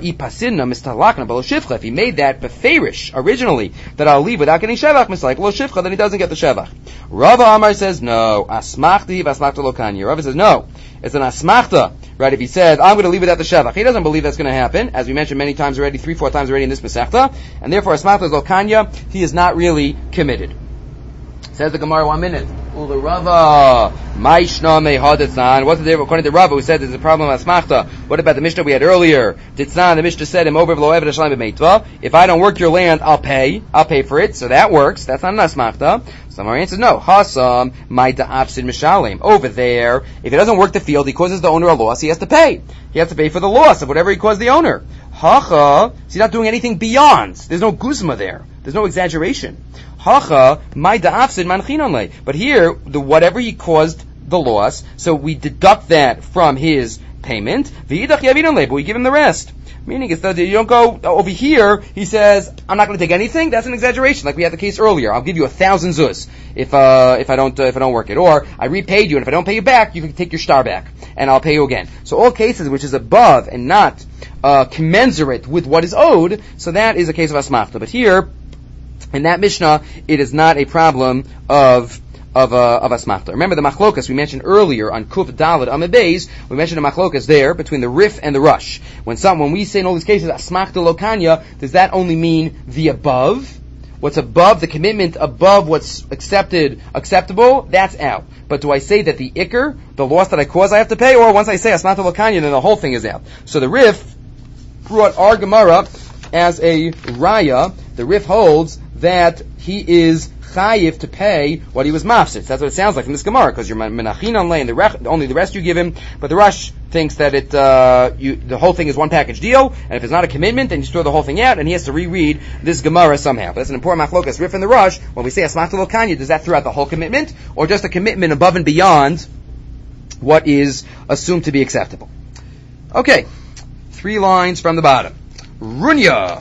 made that beferish originally, that I'll leave without getting shevach, then he doesn't get the shevach. Rava Amar says no. Asmachti v'asmachta lo kanya. Rava says no. It's an asmachta, right? If he says I'm going to leave without the shevach, he doesn't believe that's going to happen, as we mentioned many times already, 3-4 times already in this Masechta, and therefore asmachta is lo kanya. He is not really committed. Says the Gemara, 1 minute. Ula Rava, Maishna mehadetzan. What's the difference? According to Rava, who said there's a problem with asmachta. What about the Mishnah we had earlier? Ditzan, the Mishnah said, if I don't work your land, I'll pay for it. So that works. That's not an asmachta. So our answer is no. Hasam, my da'apsid mishalim. Over there, if he doesn't work the field, he causes the owner a loss, he has to pay. He has to pay for the loss of whatever he caused the owner. Hacha, so he's not doing anything beyond. There's no guzma there. There's no exaggeration. Hacha, my da'afsid manchinonle. But here, whatever he caused the loss, so we deduct that from his payment, but we give him the rest. Meaning it's that you don't go over here, he says, I'm not going to take anything. That's an exaggeration, like we had the case earlier. I'll give you 1,000 zuz if I don't work it. Or I repaid you, and if I don't pay you back, you can take your star back, and I'll pay you again. So all cases which is above and not commensurate with what is owed, so that is a case of asmachta. But here, in that Mishnah, it is not a problem of asmachta. Remember the machlokas we mentioned earlier on Kuf Daled Amud Beis. We mentioned a machlokas there between the Rif and the Rush. When we say in all these cases asmachta lo kanya, does that only mean the above? What's above, the commitment above what's acceptable, that's out. But do I say that the Iker, the loss that I cause, I have to pay, or once I say asmachta lo kanya, then the whole thing is out? So the Rif brought our Gemara as a raya. The Rif holds that he is chayiv to pay what he was mafsid. That's what it sounds like from this Gemara, because you're menachin on lay, and only the rest you give him. But the Rush thinks that the whole thing is one package deal, and if it's not a commitment, then you throw the whole thing out, and he has to reread this Gemara somehow. But that's an important machlokas. Rif and the Rush, when we say asmachta lo kanya, does that throw out the whole commitment, or just a commitment above and beyond what is assumed to be acceptable? Okay, 3 lines from the bottom. Runya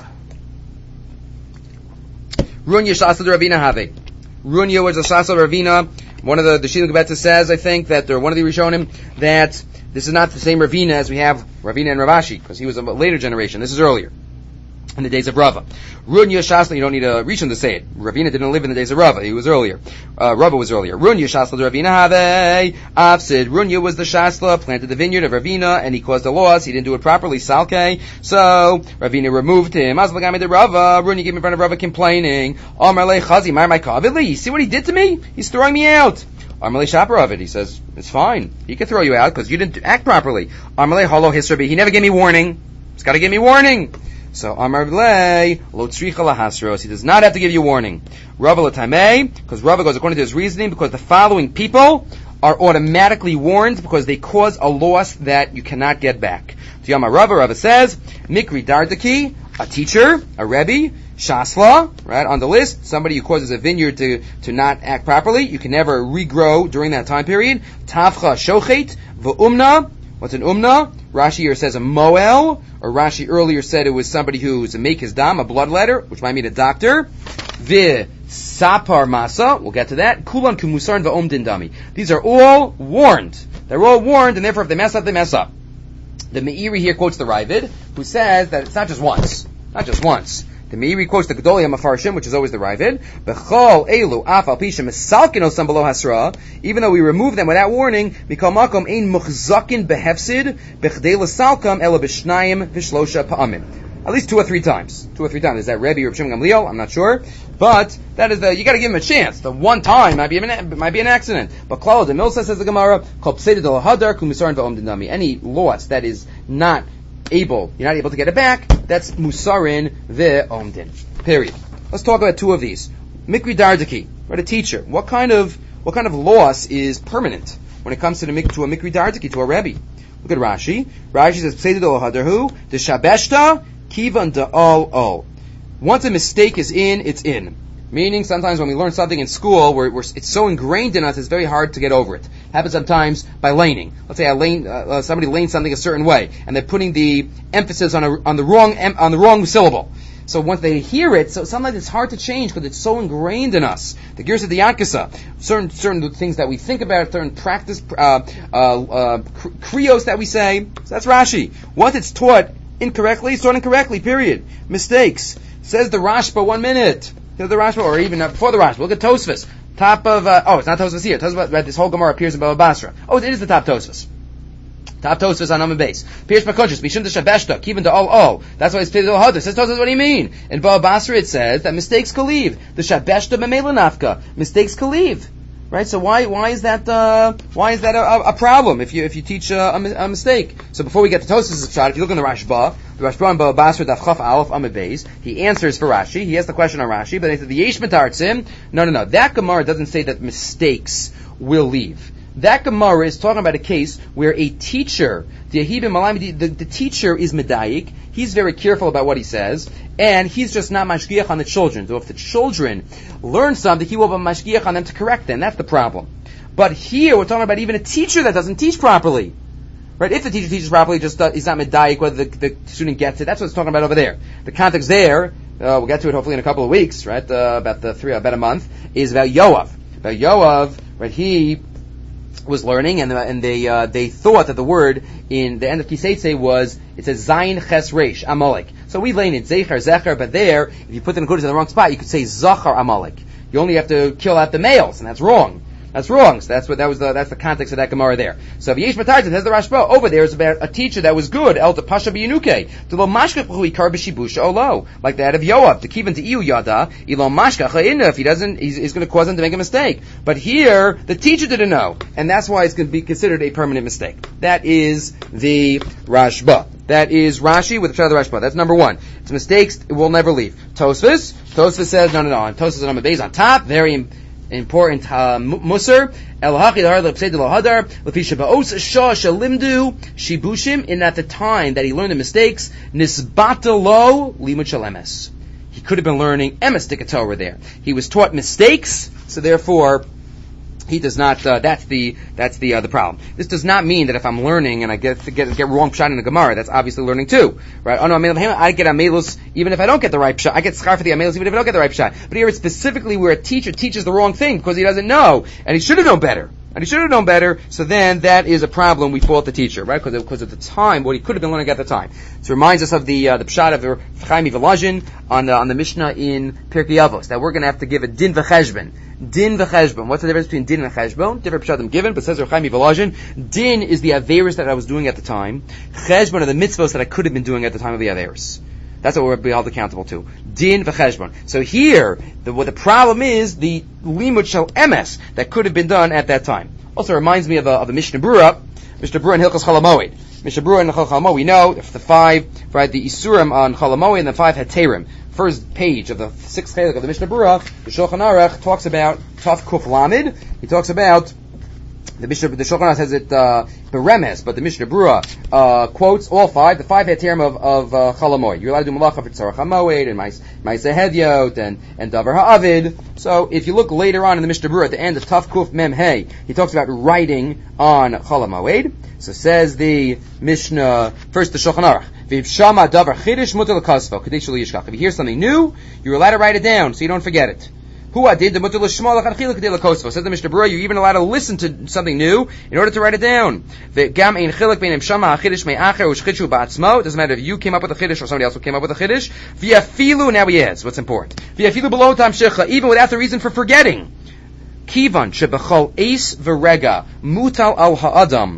Shasad Ravina Have. Runya was a Shasad Ravina. One of the Shiluk Gebetza says, I think, that, or one of the Rishonim, that this is not the same Ravina as we have Ravina and Ravashi, because he was a later generation. This is earlier, in the days of Rava. Runya Shasad, you don't need a Rishon to say it. Ravina didn't live in the days of Rava. He was earlier. Rava was earlier. Runya Shasad Ravina Have. Avsid. Runya was the Shasla, planted the vineyard of Ravina, and he caused a loss. He didn't do it properly. Salke. So, Ravina removed him. Azlagami de Rava. Runya came in front of Rava complaining. Omar le Chazi, Mar my Kavili. You see what he did to me? He's throwing me out. Amalei Shaper of it. He says, it's fine. He can throw you out because you didn't act properly. Amalei Holo Hisrabi. He never gave me warning. He's got to give me warning. So Amalei Lo Tzricha Lahasros. He does not have to give you warning. Rava Latamei, because Rava goes according to his reasoning, because the following people are automatically warned because they cause a loss that you cannot get back. Tiyama Rava says, Mikri Dardaki, a teacher, a Rebbe, Shasla, right, on the list, somebody who causes a vineyard to not act properly, you can never regrow during that time period. Tavcha Shochet, V'umna, what's an umna? Rashi here says a moel, or Rashi earlier said it was somebody who's a make his dam, a bloodletter, which might mean a doctor. Sapar masa, we'll get to that. Kulan kumusar and va'om dindami. These are all warned. They're all warned, and therefore if they mess up, they mess up. The Meiri here quotes the Ravid, who says that it's not just once. Not just once. The Meiri quotes the Gedolei HaMafarshim, which is always the Ravid. B'chol elu af al pishem esalkin osam below hasra. Even though we remove them without warning, mikol makom ein muchzakin behefsid bechdei l'salkam ela b'shnayim v'shlosha pa'amim. At least 2 or 3 times. 2 or 3 times. Is that Rebbe or Shimon Gamliel? I'm not sure. But that is you gotta give him a chance. The one time might be an accident. But Klal de Milsa says the Gemara, Kol pseida del hadar kumisarin va'om dinami. Any loss that is you're not able to get it back, that's musarin ve'om din. Period. Let's talk about 2 of these. Mikri Dardaki, right, a teacher. What kind of loss is permanent when it comes to a Mikri Dardaki, to a Rebbe? Look at Rashi. Rashi says pseida del hadar hu de shabeshta kivan da all. Once a mistake is in, it's in. Meaning, sometimes when we learn something in school, it's so ingrained in us, it's very hard to get over it. Happens sometimes by laning. Let's say somebody lanes something a certain way, and they're putting the emphasis on the wrong syllable. So once they hear it, so sometimes it's hard to change because it's so ingrained in us. The Girsa of the Yankasa, certain things that we think about, certain practice, krios that we say. So that's Rashi. Once it's taught incorrectly, it's taught incorrectly, period. Mistakes. Says the Rashba 1 minute. The Rashba, or even before the Rashba. Look at Tosfos. Top of, it's not Tosfos here. Tosfos, right, this whole Gemara appears in Baba Basra. Oh, it is the top Tosfos. Top Tosfos on Amud Beis. Pirish Makonshes, Mishum de Shabeshta, Kivin de all. That's why it's Pirish Hadar. Says Tosfos, what do you mean? In Baba Basra it says that mistakes can leave. The Shabeshta Memela Nafka. Mistakes can leave. Right? So why is that a problem if you teach a mistake? So before we get to Tosfos' shot, if you look in the Rashba in Baba Basra Daf Chaf Aleph Amud Beis, he answers for Rashi. He has the question on Rashi, but he said the Yesh Matartzim. No. That Gemara doesn't say that mistakes will leave. That Gemara is talking about a case where a teacher, the teacher is medayik, he's very careful about what he says, and he's just not mashgiach on the children. So if the children learn something, he will have a mashgiach on them to correct them. That's the problem. But here, we're talking about even a teacher that doesn't teach properly. Right? If the teacher teaches properly, he's not medayik whether the student gets it. That's what it's talking about over there. The context there, we'll get to it hopefully in a couple of weeks, right? About a month, is about Yoav. About Yoav, right? He was learning, and they thought that the word in the end of Kiseitse it says Zayin Ches Reish Amalek. So we lane it Zecher, but there, if you put the Nekudas in the wrong spot, you could say Zachar Amalek. You only have to kill out the males, and that's wrong. That's wrong. So that's the context of that Gemara there. So if Yesh Matartzim says the Rashba over there is about a teacher that was good, El Pasha B'Yinuke, to lo mashkach hu ikar b'shibusha olo, like that of Yoav, to keep him to iu yada, ilo mashkach ha'inna, if he doesn't, he's going to cause him to make a mistake. But here, the teacher didn't know, and that's why it's going to be considered a permanent mistake. That is the Rashba. That is Rashi with the Pshat of the Rashba. That's number 1. It's mistakes, it will never leave. Tosfos says, no. And Tosfos on Amud Beis on top, very important musar. El hachidar lepseid lo hadar lepisha baos shah shalimdu shibushim. In at the time that he learned the mistakes, nisbata lo limud shalemes. He could have been learning emes dikatah there. He was taught mistakes, so therefore he does not. That's the problem. This does not mean that if I'm learning and I get wrong pshat in the Gemara, that's obviously learning too, right? Oh no, I get amelus even if I don't get the right pshat. I get schar for the amelus even if I don't get the right pshat. But here it's specifically where a teacher teaches the wrong thing because he doesn't know, and he should have known better. So then that is a problem. We fault the teacher, right? Because at the time, what he could have been learning at the time. So it reminds us of the pshat of Chaim Volozhin on the Mishnah in Pirkei Avos that we're going to have to give a din v'cheshbon. Din v'cheshbon. What's the difference between din and cheshbon? Different pshatim given, but says Chaim Volozhin, din is the averis that I was doing at the time. Cheshbon are the mitzvos that I could have been doing at the time of the averis. That's what we'll be held accountable to. Din v'cheshbon. So here, what the problem is, the limud shel emes that could have been done at that time. Also reminds me of a Mishnah Berurah in Hilchos Chol HaMoed. Mishnah Berurah in Chol HaMoed, we know the 5, right, the Isurim on Chol HaMoed and the 5 Heterim. First page of the 6th chelik of the Mishnah Berurah, the Shulchan Aruch talks about Taf Kuf Lamed. He talks about the Shulchan Aruch says it beremes, but the Mishnah Berurah quotes all 5, the 5 heterim of Chol HaMoed. You're allowed to do malacha for Tzarach HaMoed and Ma'aseh Hedyot and Davar Ha'avid. So if you look later on in the Mishnah Berurah at the end of Taf Kuf Mem Hey, he talks about writing on Chol HaMoed. So says the Mishnah, first the Shulchan Aruch. If you hear something new, you're allowed to write it down so you don't forget it. Says the Mishnah Berurah, you're even allowed to listen to something new in order to write it down. It doesn't matter if you came up with a chiddush or somebody else came up with a chiddush. Now he adds what's important. Even without the reason for forgetting. Kivan shebechol eis v'rega mutal al ha'adam.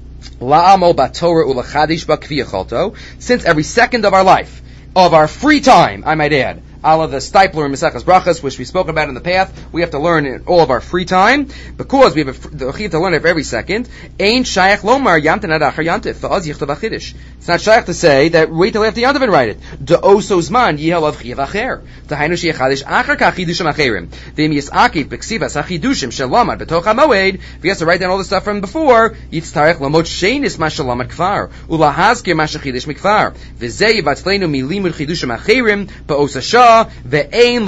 Since every second of our life, of our free time, I might add, all of the Stipler and Maseches Brachas, which we spoke about in the path, we have to learn in all of our free time, because we have the chiv to learn it every second. Ein shayach lomar yamten ad achar yantif, v'az yichtav achidish. It's not shayach to say that wait till after yantiv and write it. De'oso zman yihal av chiv acher. Dehainu sheyachadish achar ka chidushim acherim. V'im yis'akif b'ksivas hachidushim shelamad b'toch ha'moed. If he has to write down all the stuff from before, yitztarech lamot sheinis ma shelamad kfar. Ulahazkir ma shechidish mikfar. V'zeh yivatzleinu milimud chidushim acherim ba'osa shah. Unbelievable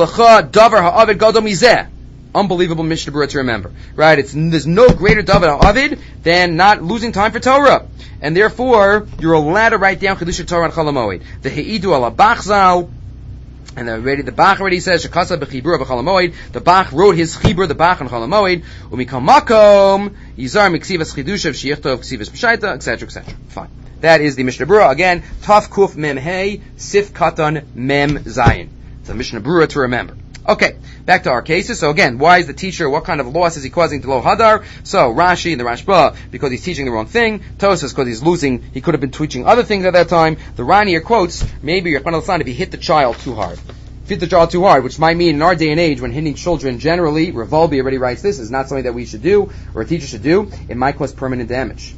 Mishnah Berurah to remember, right? There's no greater David Ha'avid than not losing time for Torah, and therefore you're allowed to write down Chedush Torah on Chol HaMoed. The Heidu ala Bachzal, and the Bach already says Shekasa b'chibur b'Chol HaMoed. The Bach wrote his chibur, the Bach on Chol HaMoed. Umikam makom yizar miksivas chidushav shiyichtov ksivas b'shaita, etc., etc. Fine. That is the Mishnah Berurah again. Taf Kuf Mem Hey Sif Katan Mem Zayin. The Mishnah Berurah to remember. Okay, back to our cases. So again, why is the teacher, what kind of loss is he causing to Lo Hadar? So Rashi and the Rashba, because he's teaching the wrong thing. Tosas, because he's losing, he could have been teaching other things at that time. The Rani here quotes, maybe you're if he hit the child too hard. If hit the child too hard, which might mean in our day and age, when hitting children generally, Revolbi already writes this, is not something that we should do, or a teacher should do, it might cause permanent damage.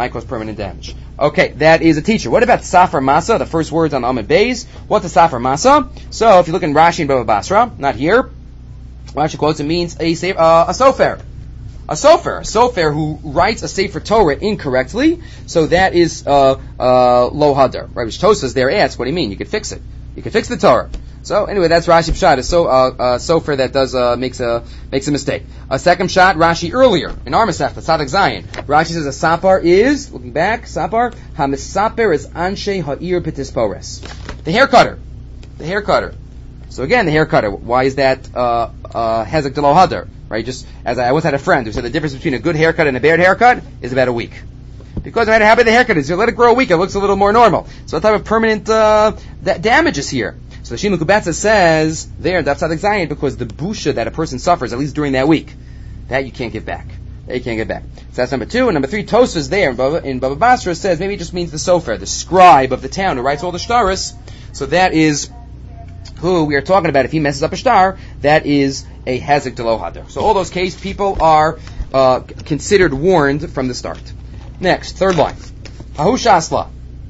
Okay, that is a teacher. What about Safar Masa, the first words on Amud Beis? What's a Safar Masa? So, if you look in Rashi and Baba Basra, not here, Rashi quotes, it means a sofer. A sofer who writes a Sefer Torah incorrectly, so that is Lo Hadar. Right, which Tosas there asks, what do you mean? You could fix it. You could fix the Torah. So anyway, that's Rashi Pshat. Sofer that does makes a mistake. A second shot, Rashi earlier in our Masechta Tzadik Zayin. Rashi says a sapar is, looking back, sapar hamisaper is anshe ha'ir pitispores. The hair cutter. So again, the hair cutter. Why is that hezek de lo hadar? Right? Just as I once had a friend who said the difference between a good haircut and a bad haircut is about a week. Because no matter how bad the haircut is, you let it grow a week, it looks a little more normal. So what type of permanent damage is here? So the Shimon Kubatza says there, Daf Tzadik Zayin, because the busha that a person suffers, at least during that week, that you can't get back. So that's number 2. And number 3, Tosfos there in Baba Basra says maybe it just means the sofer, the scribe of the town who writes all the shtaris. So that is who we are talking about. If he messes up a shtar, that is a hezek de lo hadar. So all those cases, people are considered warned from the start. Next, third line. Hahu shasla.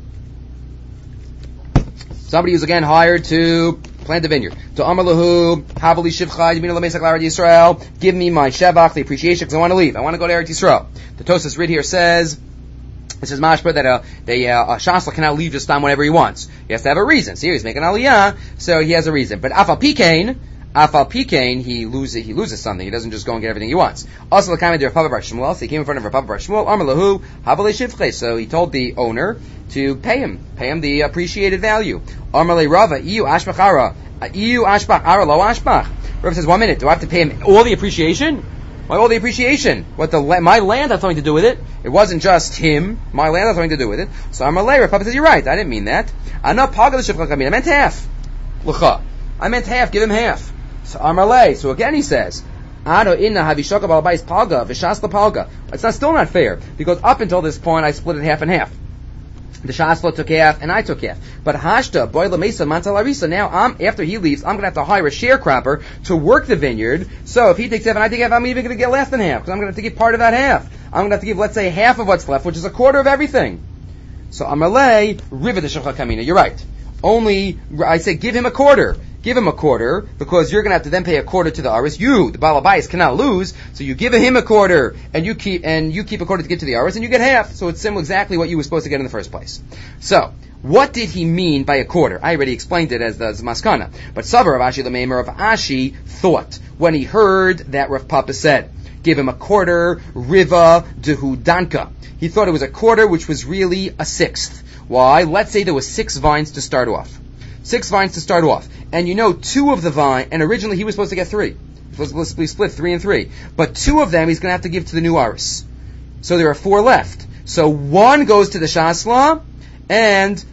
Somebody who's again hired to plant a vineyard. To Amar Lahu, Havali Shivchai, Yimina Lamesak Lared Yisrael, give me my Shevach, the appreciation, because I want to leave. I want to go to Eretz Yisrael. The Tosas Rid here says, this is mashma that a shasla cannot leave just on whenever he wants. He has to have a reason. So here he's making aliyah, so he has a reason. But Afal Pikain, he loses something. He doesn't just go and get everything he wants. Also, the comment there, Rav Papa Bar Shmuel, so he came in front of Rav Papa Bar Shmuel, Amar Lahu, Havali Shivchai, so he told the owner to pay him the appreciated value. Amar Le Rava, Iyu Ashbach Ara, Lo Ashbach. Rav says, 1 minute, do I have to pay him all the appreciation? Why all the appreciation? My land had something to do with it. It wasn't just him. My land had something to do with it. So Amar Le, Rav Papa says, you're right, I didn't mean that. I meant half. L'cha. I meant half, give him half. So Amar Le, so again he says, it's still not fair, because up until this point I split it half and half. The Shasla took half, and I took half. But Hashta, Boila Mesa, Mantalarisa, now after he leaves, I'm going to have to hire a sharecropper to work the vineyard. So if he takes half and I take half, I'm even going to get less than half, because I'm going to have to give part of that half. I'm going to have to give, let's say, half of what's left, which is a quarter of everything. So Amalei, Riva de Shulcha Kamina, you're right. Only, I say, give him a quarter. Give him a quarter, because you're going to have to then pay a quarter to the Aris. You, the Balabais, cannot lose, so you give him a quarter, and you keep a quarter to give to the Aris, and you get half. So it's similar exactly what you were supposed to get in the first place. So, what did he mean by a quarter? I already explained it as the Maskana. But Savar Rav Ashi Lameimer of Ashi thought, when he heard that Rav Papa said, give him a quarter, Riva Dehu Danka. He thought it was a quarter, which was really a sixth. Why? Let's say there was 6 vines to start off. 6 vines to start off. And 2 of the vine, and originally he was supposed to get 3. He was supposed to be split 3 and 3. But 2 of them he's going to have to give to the new Aris. So there are 4 left. So 1 goes to the Shasla, and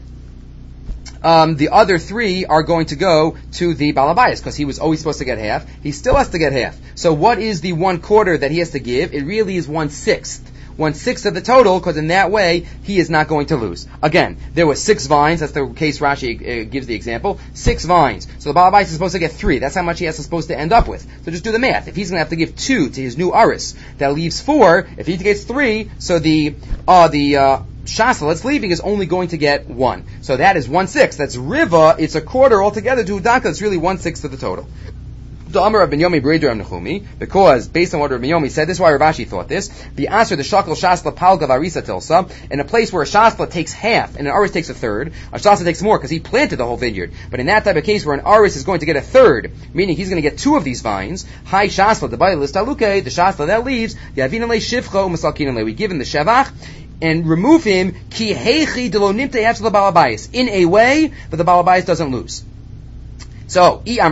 the other 3 are going to go to the Balabayas, because he was always supposed to get half. He still has to get half. So what is the 1 quarter that he has to give? It really is 1/6. 1/6 of the total, because in that way, he is not going to lose. Again, there were 6 vines, that's the case Rashi gives the example, 6 vines. So the Balabais is supposed to get 3, that's how much he is supposed to end up with. So just do the math. If he's going to have to give 2 to his new Aris, that leaves 4, if he gets 3, so the Shasla that's leaving is only going to get 1. So that is 1/6, that's Riva, it's a quarter altogether to Udanka, it's really 1/6 of the total. The Amar of Ben Yomi Breider Am Nechumi, because based on what Rabbi Yomi said, this is why Rav Ashi thought this. The answer the Shakal Shasla Palga Varisa Tilsa, in a place where a Shasla takes half and an Aris takes a third, a Shasla takes more because he planted the whole vineyard. But in that type of case where an Aris is going to get a third, meaning he's going to get 2 of these vines, Hai Shasla the Bailis Taluke, the Shasla that leaves, Yavinale Shivcha Umasalkinale, we give him the Shevach and remove him Ki Heichi Delo Nimte After the Balabayas, in a way that the Balabayas doesn't lose. So, this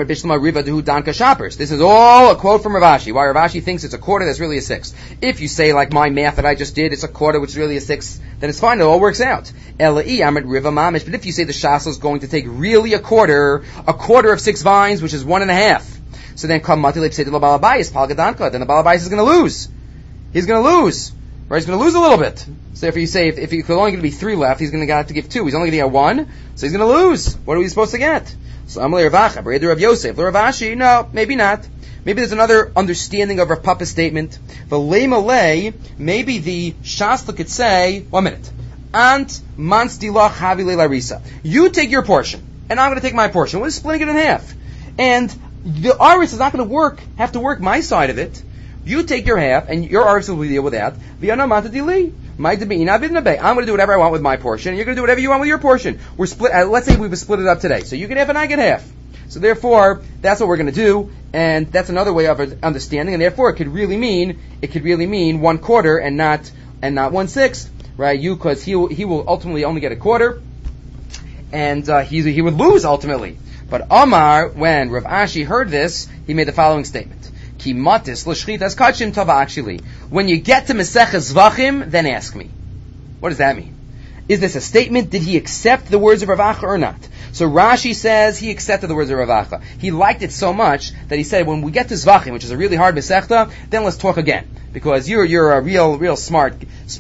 is all a quote from Rav Ashi, why Rav Ashi thinks it's a quarter that's really a sixth. If you say, like my math that I just did, it's a quarter which is really a sixth, then it's fine, it all works out. But if you say the Shasla is going to take really a quarter of 6 vines, which is 1.5, so then then the Balabais is going to lose. He's going to lose. Right, he's going to lose a little bit. So if you say, if there's only going to be 3 left, he's going to have to give 2. He's only going to get 1, so he's going to lose. What are we supposed to get? So Amalei Rav Acha, Breider Rav Yosef, Rav Ashi, no, maybe not. Maybe there's another understanding of Rav Papa's statement. V'leimalei, maybe the Shasla could say, 1 minute, Ant mans dilach havi le'larisa. You take your portion, and I'm going to take my portion. We're splitting it in half. And the Aris is not going to have to work my side of it. You take your half, and your Aris will deal with that. I'm going to do whatever I want with my portion, and you're going to do whatever you want with your portion. We're split. Let's say we split it up today, so you get half and I get half. So therefore, that's what we're going to do, and that's another way of understanding. And therefore, it could really mean 1 quarter and not 1/6, right? Because he will ultimately only get a quarter, and he would lose ultimately. But Amar, when Rav Ashi heard this, he made the following statement. Ki matis l'shchitas kachim tava actually. When you get to Maseches Zvachim, then ask me. What does that mean? Is this a statement? Did he accept the words of Rav Acha or not? So Rashi says he accepted the words of Rav Acha. He liked it so much that he said, when we get to Zvachim, which is a really hard Masechta, then let's talk again. Because you're a real smart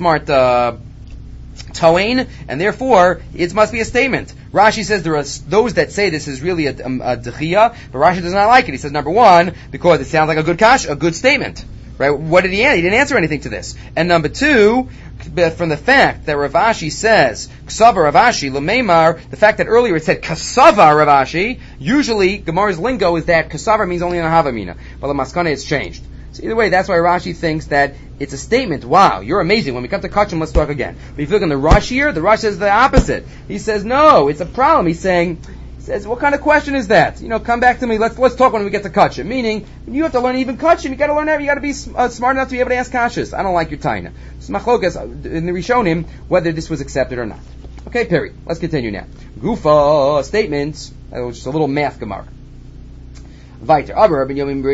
Toain, and therefore, it must be a statement. Rashi says there are those that say this is really a Dechiyah, but Rashi does not like it. He says, number 1, because it sounds like a good statement. Right? What did he answer? He didn't answer anything to this. And number 2, from the fact that Rav Ashi says, Ksava Rav Ashi, L'meimar, the fact that earlier it said Kasava Rav Ashi, usually, Gemara's lingo is that Kasava means only an Ahavamina. But the Maskana it's changed. So either way, that's why Rashi thinks that it's a statement. Wow, you're amazing. When we come to Kachim, let's talk again. But if you look in the Rashi here, the Rashi says the opposite. He says, no, it's a problem. He says, what kind of question is that? Come back to me. Let's talk when we get to Kachim. Meaning, you have to learn even Kachim. You got to learn that. You got to be smart enough to be able to ask Kashas. I don't like your Taina. So Machlokas in the Rishonim whether this was accepted or not. Okay, period. Let's continue now. Gufa statements. Just a little math Gemara. Weiter. In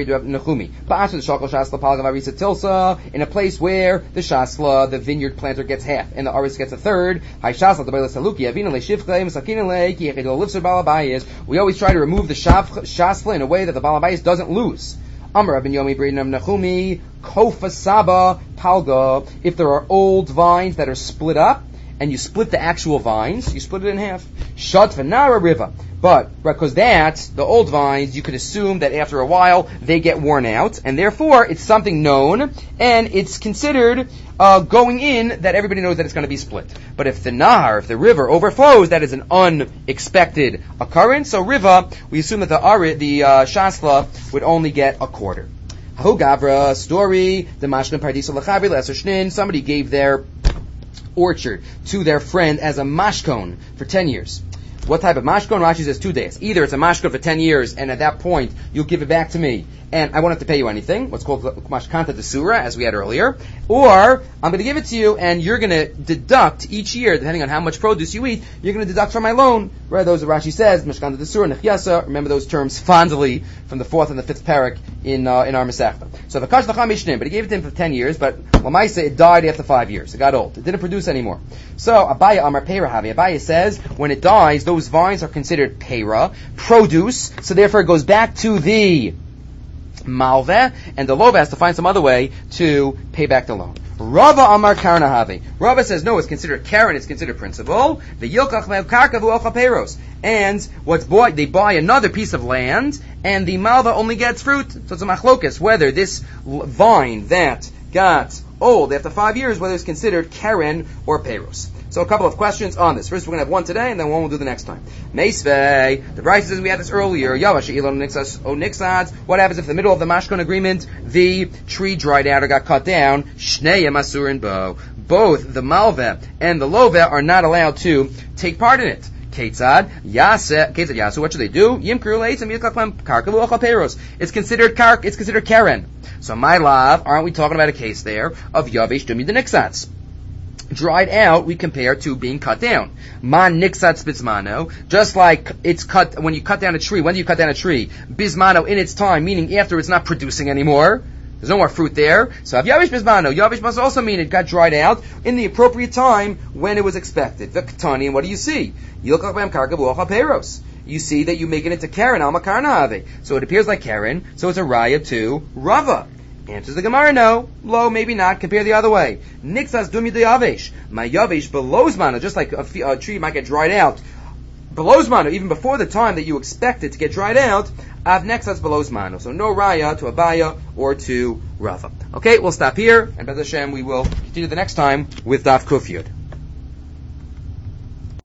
a place where the Shasla, the vineyard planter, gets half, and the Aris gets a third. We always try to remove the Shasla in a way that the Balabayas doesn't lose. If there are old vines that are split up, and you split the actual vines, you split it in half. Shat v'nara riva. But because the old vines, you could assume that after a while they get worn out, and therefore it's something known, and it's considered going in that everybody knows that it's going to be split. But if the river overflows, that is an unexpected occurrence. So riva, we assume that the shasla would only get a quarter. Hahu Gavra, story, the Mashkan Pardiso Lachabri Leser Shnin, somebody gave their orchard to their friend as a mashkon for 10 years. What type of mashkon? Rashi says 2 days. Either it's a mashkon for 10 years, and at that point, you'll give it back to me, and I won't have to pay you anything, what's called mashkanta desura, as we had earlier, or I'm going to give it to you, and you're going to deduct each year, depending on how much produce you eat, you're going to deduct from my loan. Right? Those that Rashi says, mashkanta desura, nechyasa, remember those terms fondly from the 4th and the 5th parak in our Masechta. So the Kash Lacham Mishnim, but he gave it to him for 10 years, but Lamaisa, it died after 5 years. It got old. It didn't produce anymore. So Abaya Amar Peira Havi. Abaya says, when it dies, those vines are considered Peira, produce, so therefore it goes back to the Malveh, and the Lova has to find some other way to pay back the loan. Rava Amar Karna Havi. Rava says, no, it's considered Karen, it's considered principal. The Yilkach Karka Vuocha Peros. And what's bought, they buy another piece of land, and the Malva only gets fruit. So it's a machlokas, whether this vine that got old after 5 years, whether it's considered Karen or Peros. So a couple of questions on this. First, we're going to have one today, and then one we'll do the next time. Meisvei, the Bryce says we had this earlier. Yavash Elon Nixas O Nixads. What happens if in the middle of the Mashkon agreement the tree dried out or got cut down? Shnei Masurin Bo. Both the Malveh and the Loveh are not allowed to take part in it. Ketzad Yasu. What should they do? It's considered it's considered Karen. So my love, aren't we talking about a case there of Yavish Dumi the Nixats? Dried out, we compare to being cut down. Man nixat bismano, just like it's cut when you cut down a tree. When do you cut down a tree? Bismano in its time, meaning after it's not producing anymore. There's no more fruit there. So yavish bismano, yavish must also mean it got dried out in the appropriate time when it was expected. The katani, and what do you see? You see that you make it into Karen al makarnahave. So it appears like Karen, so it's a raya to Rava. Answers the Gemara, no. Lo, maybe not. Compare the other way. Nixas dumi de yavesh. My yavesh below zmano, just like a tree might get dried out. Below zmano, even before the time that you expect it to get dried out, av nixas below zmano. So no raya to Abaya or to Rava. Okay, we'll stop here, and B'ez Hashem, we will continue the next time with Daf Kuf Yud.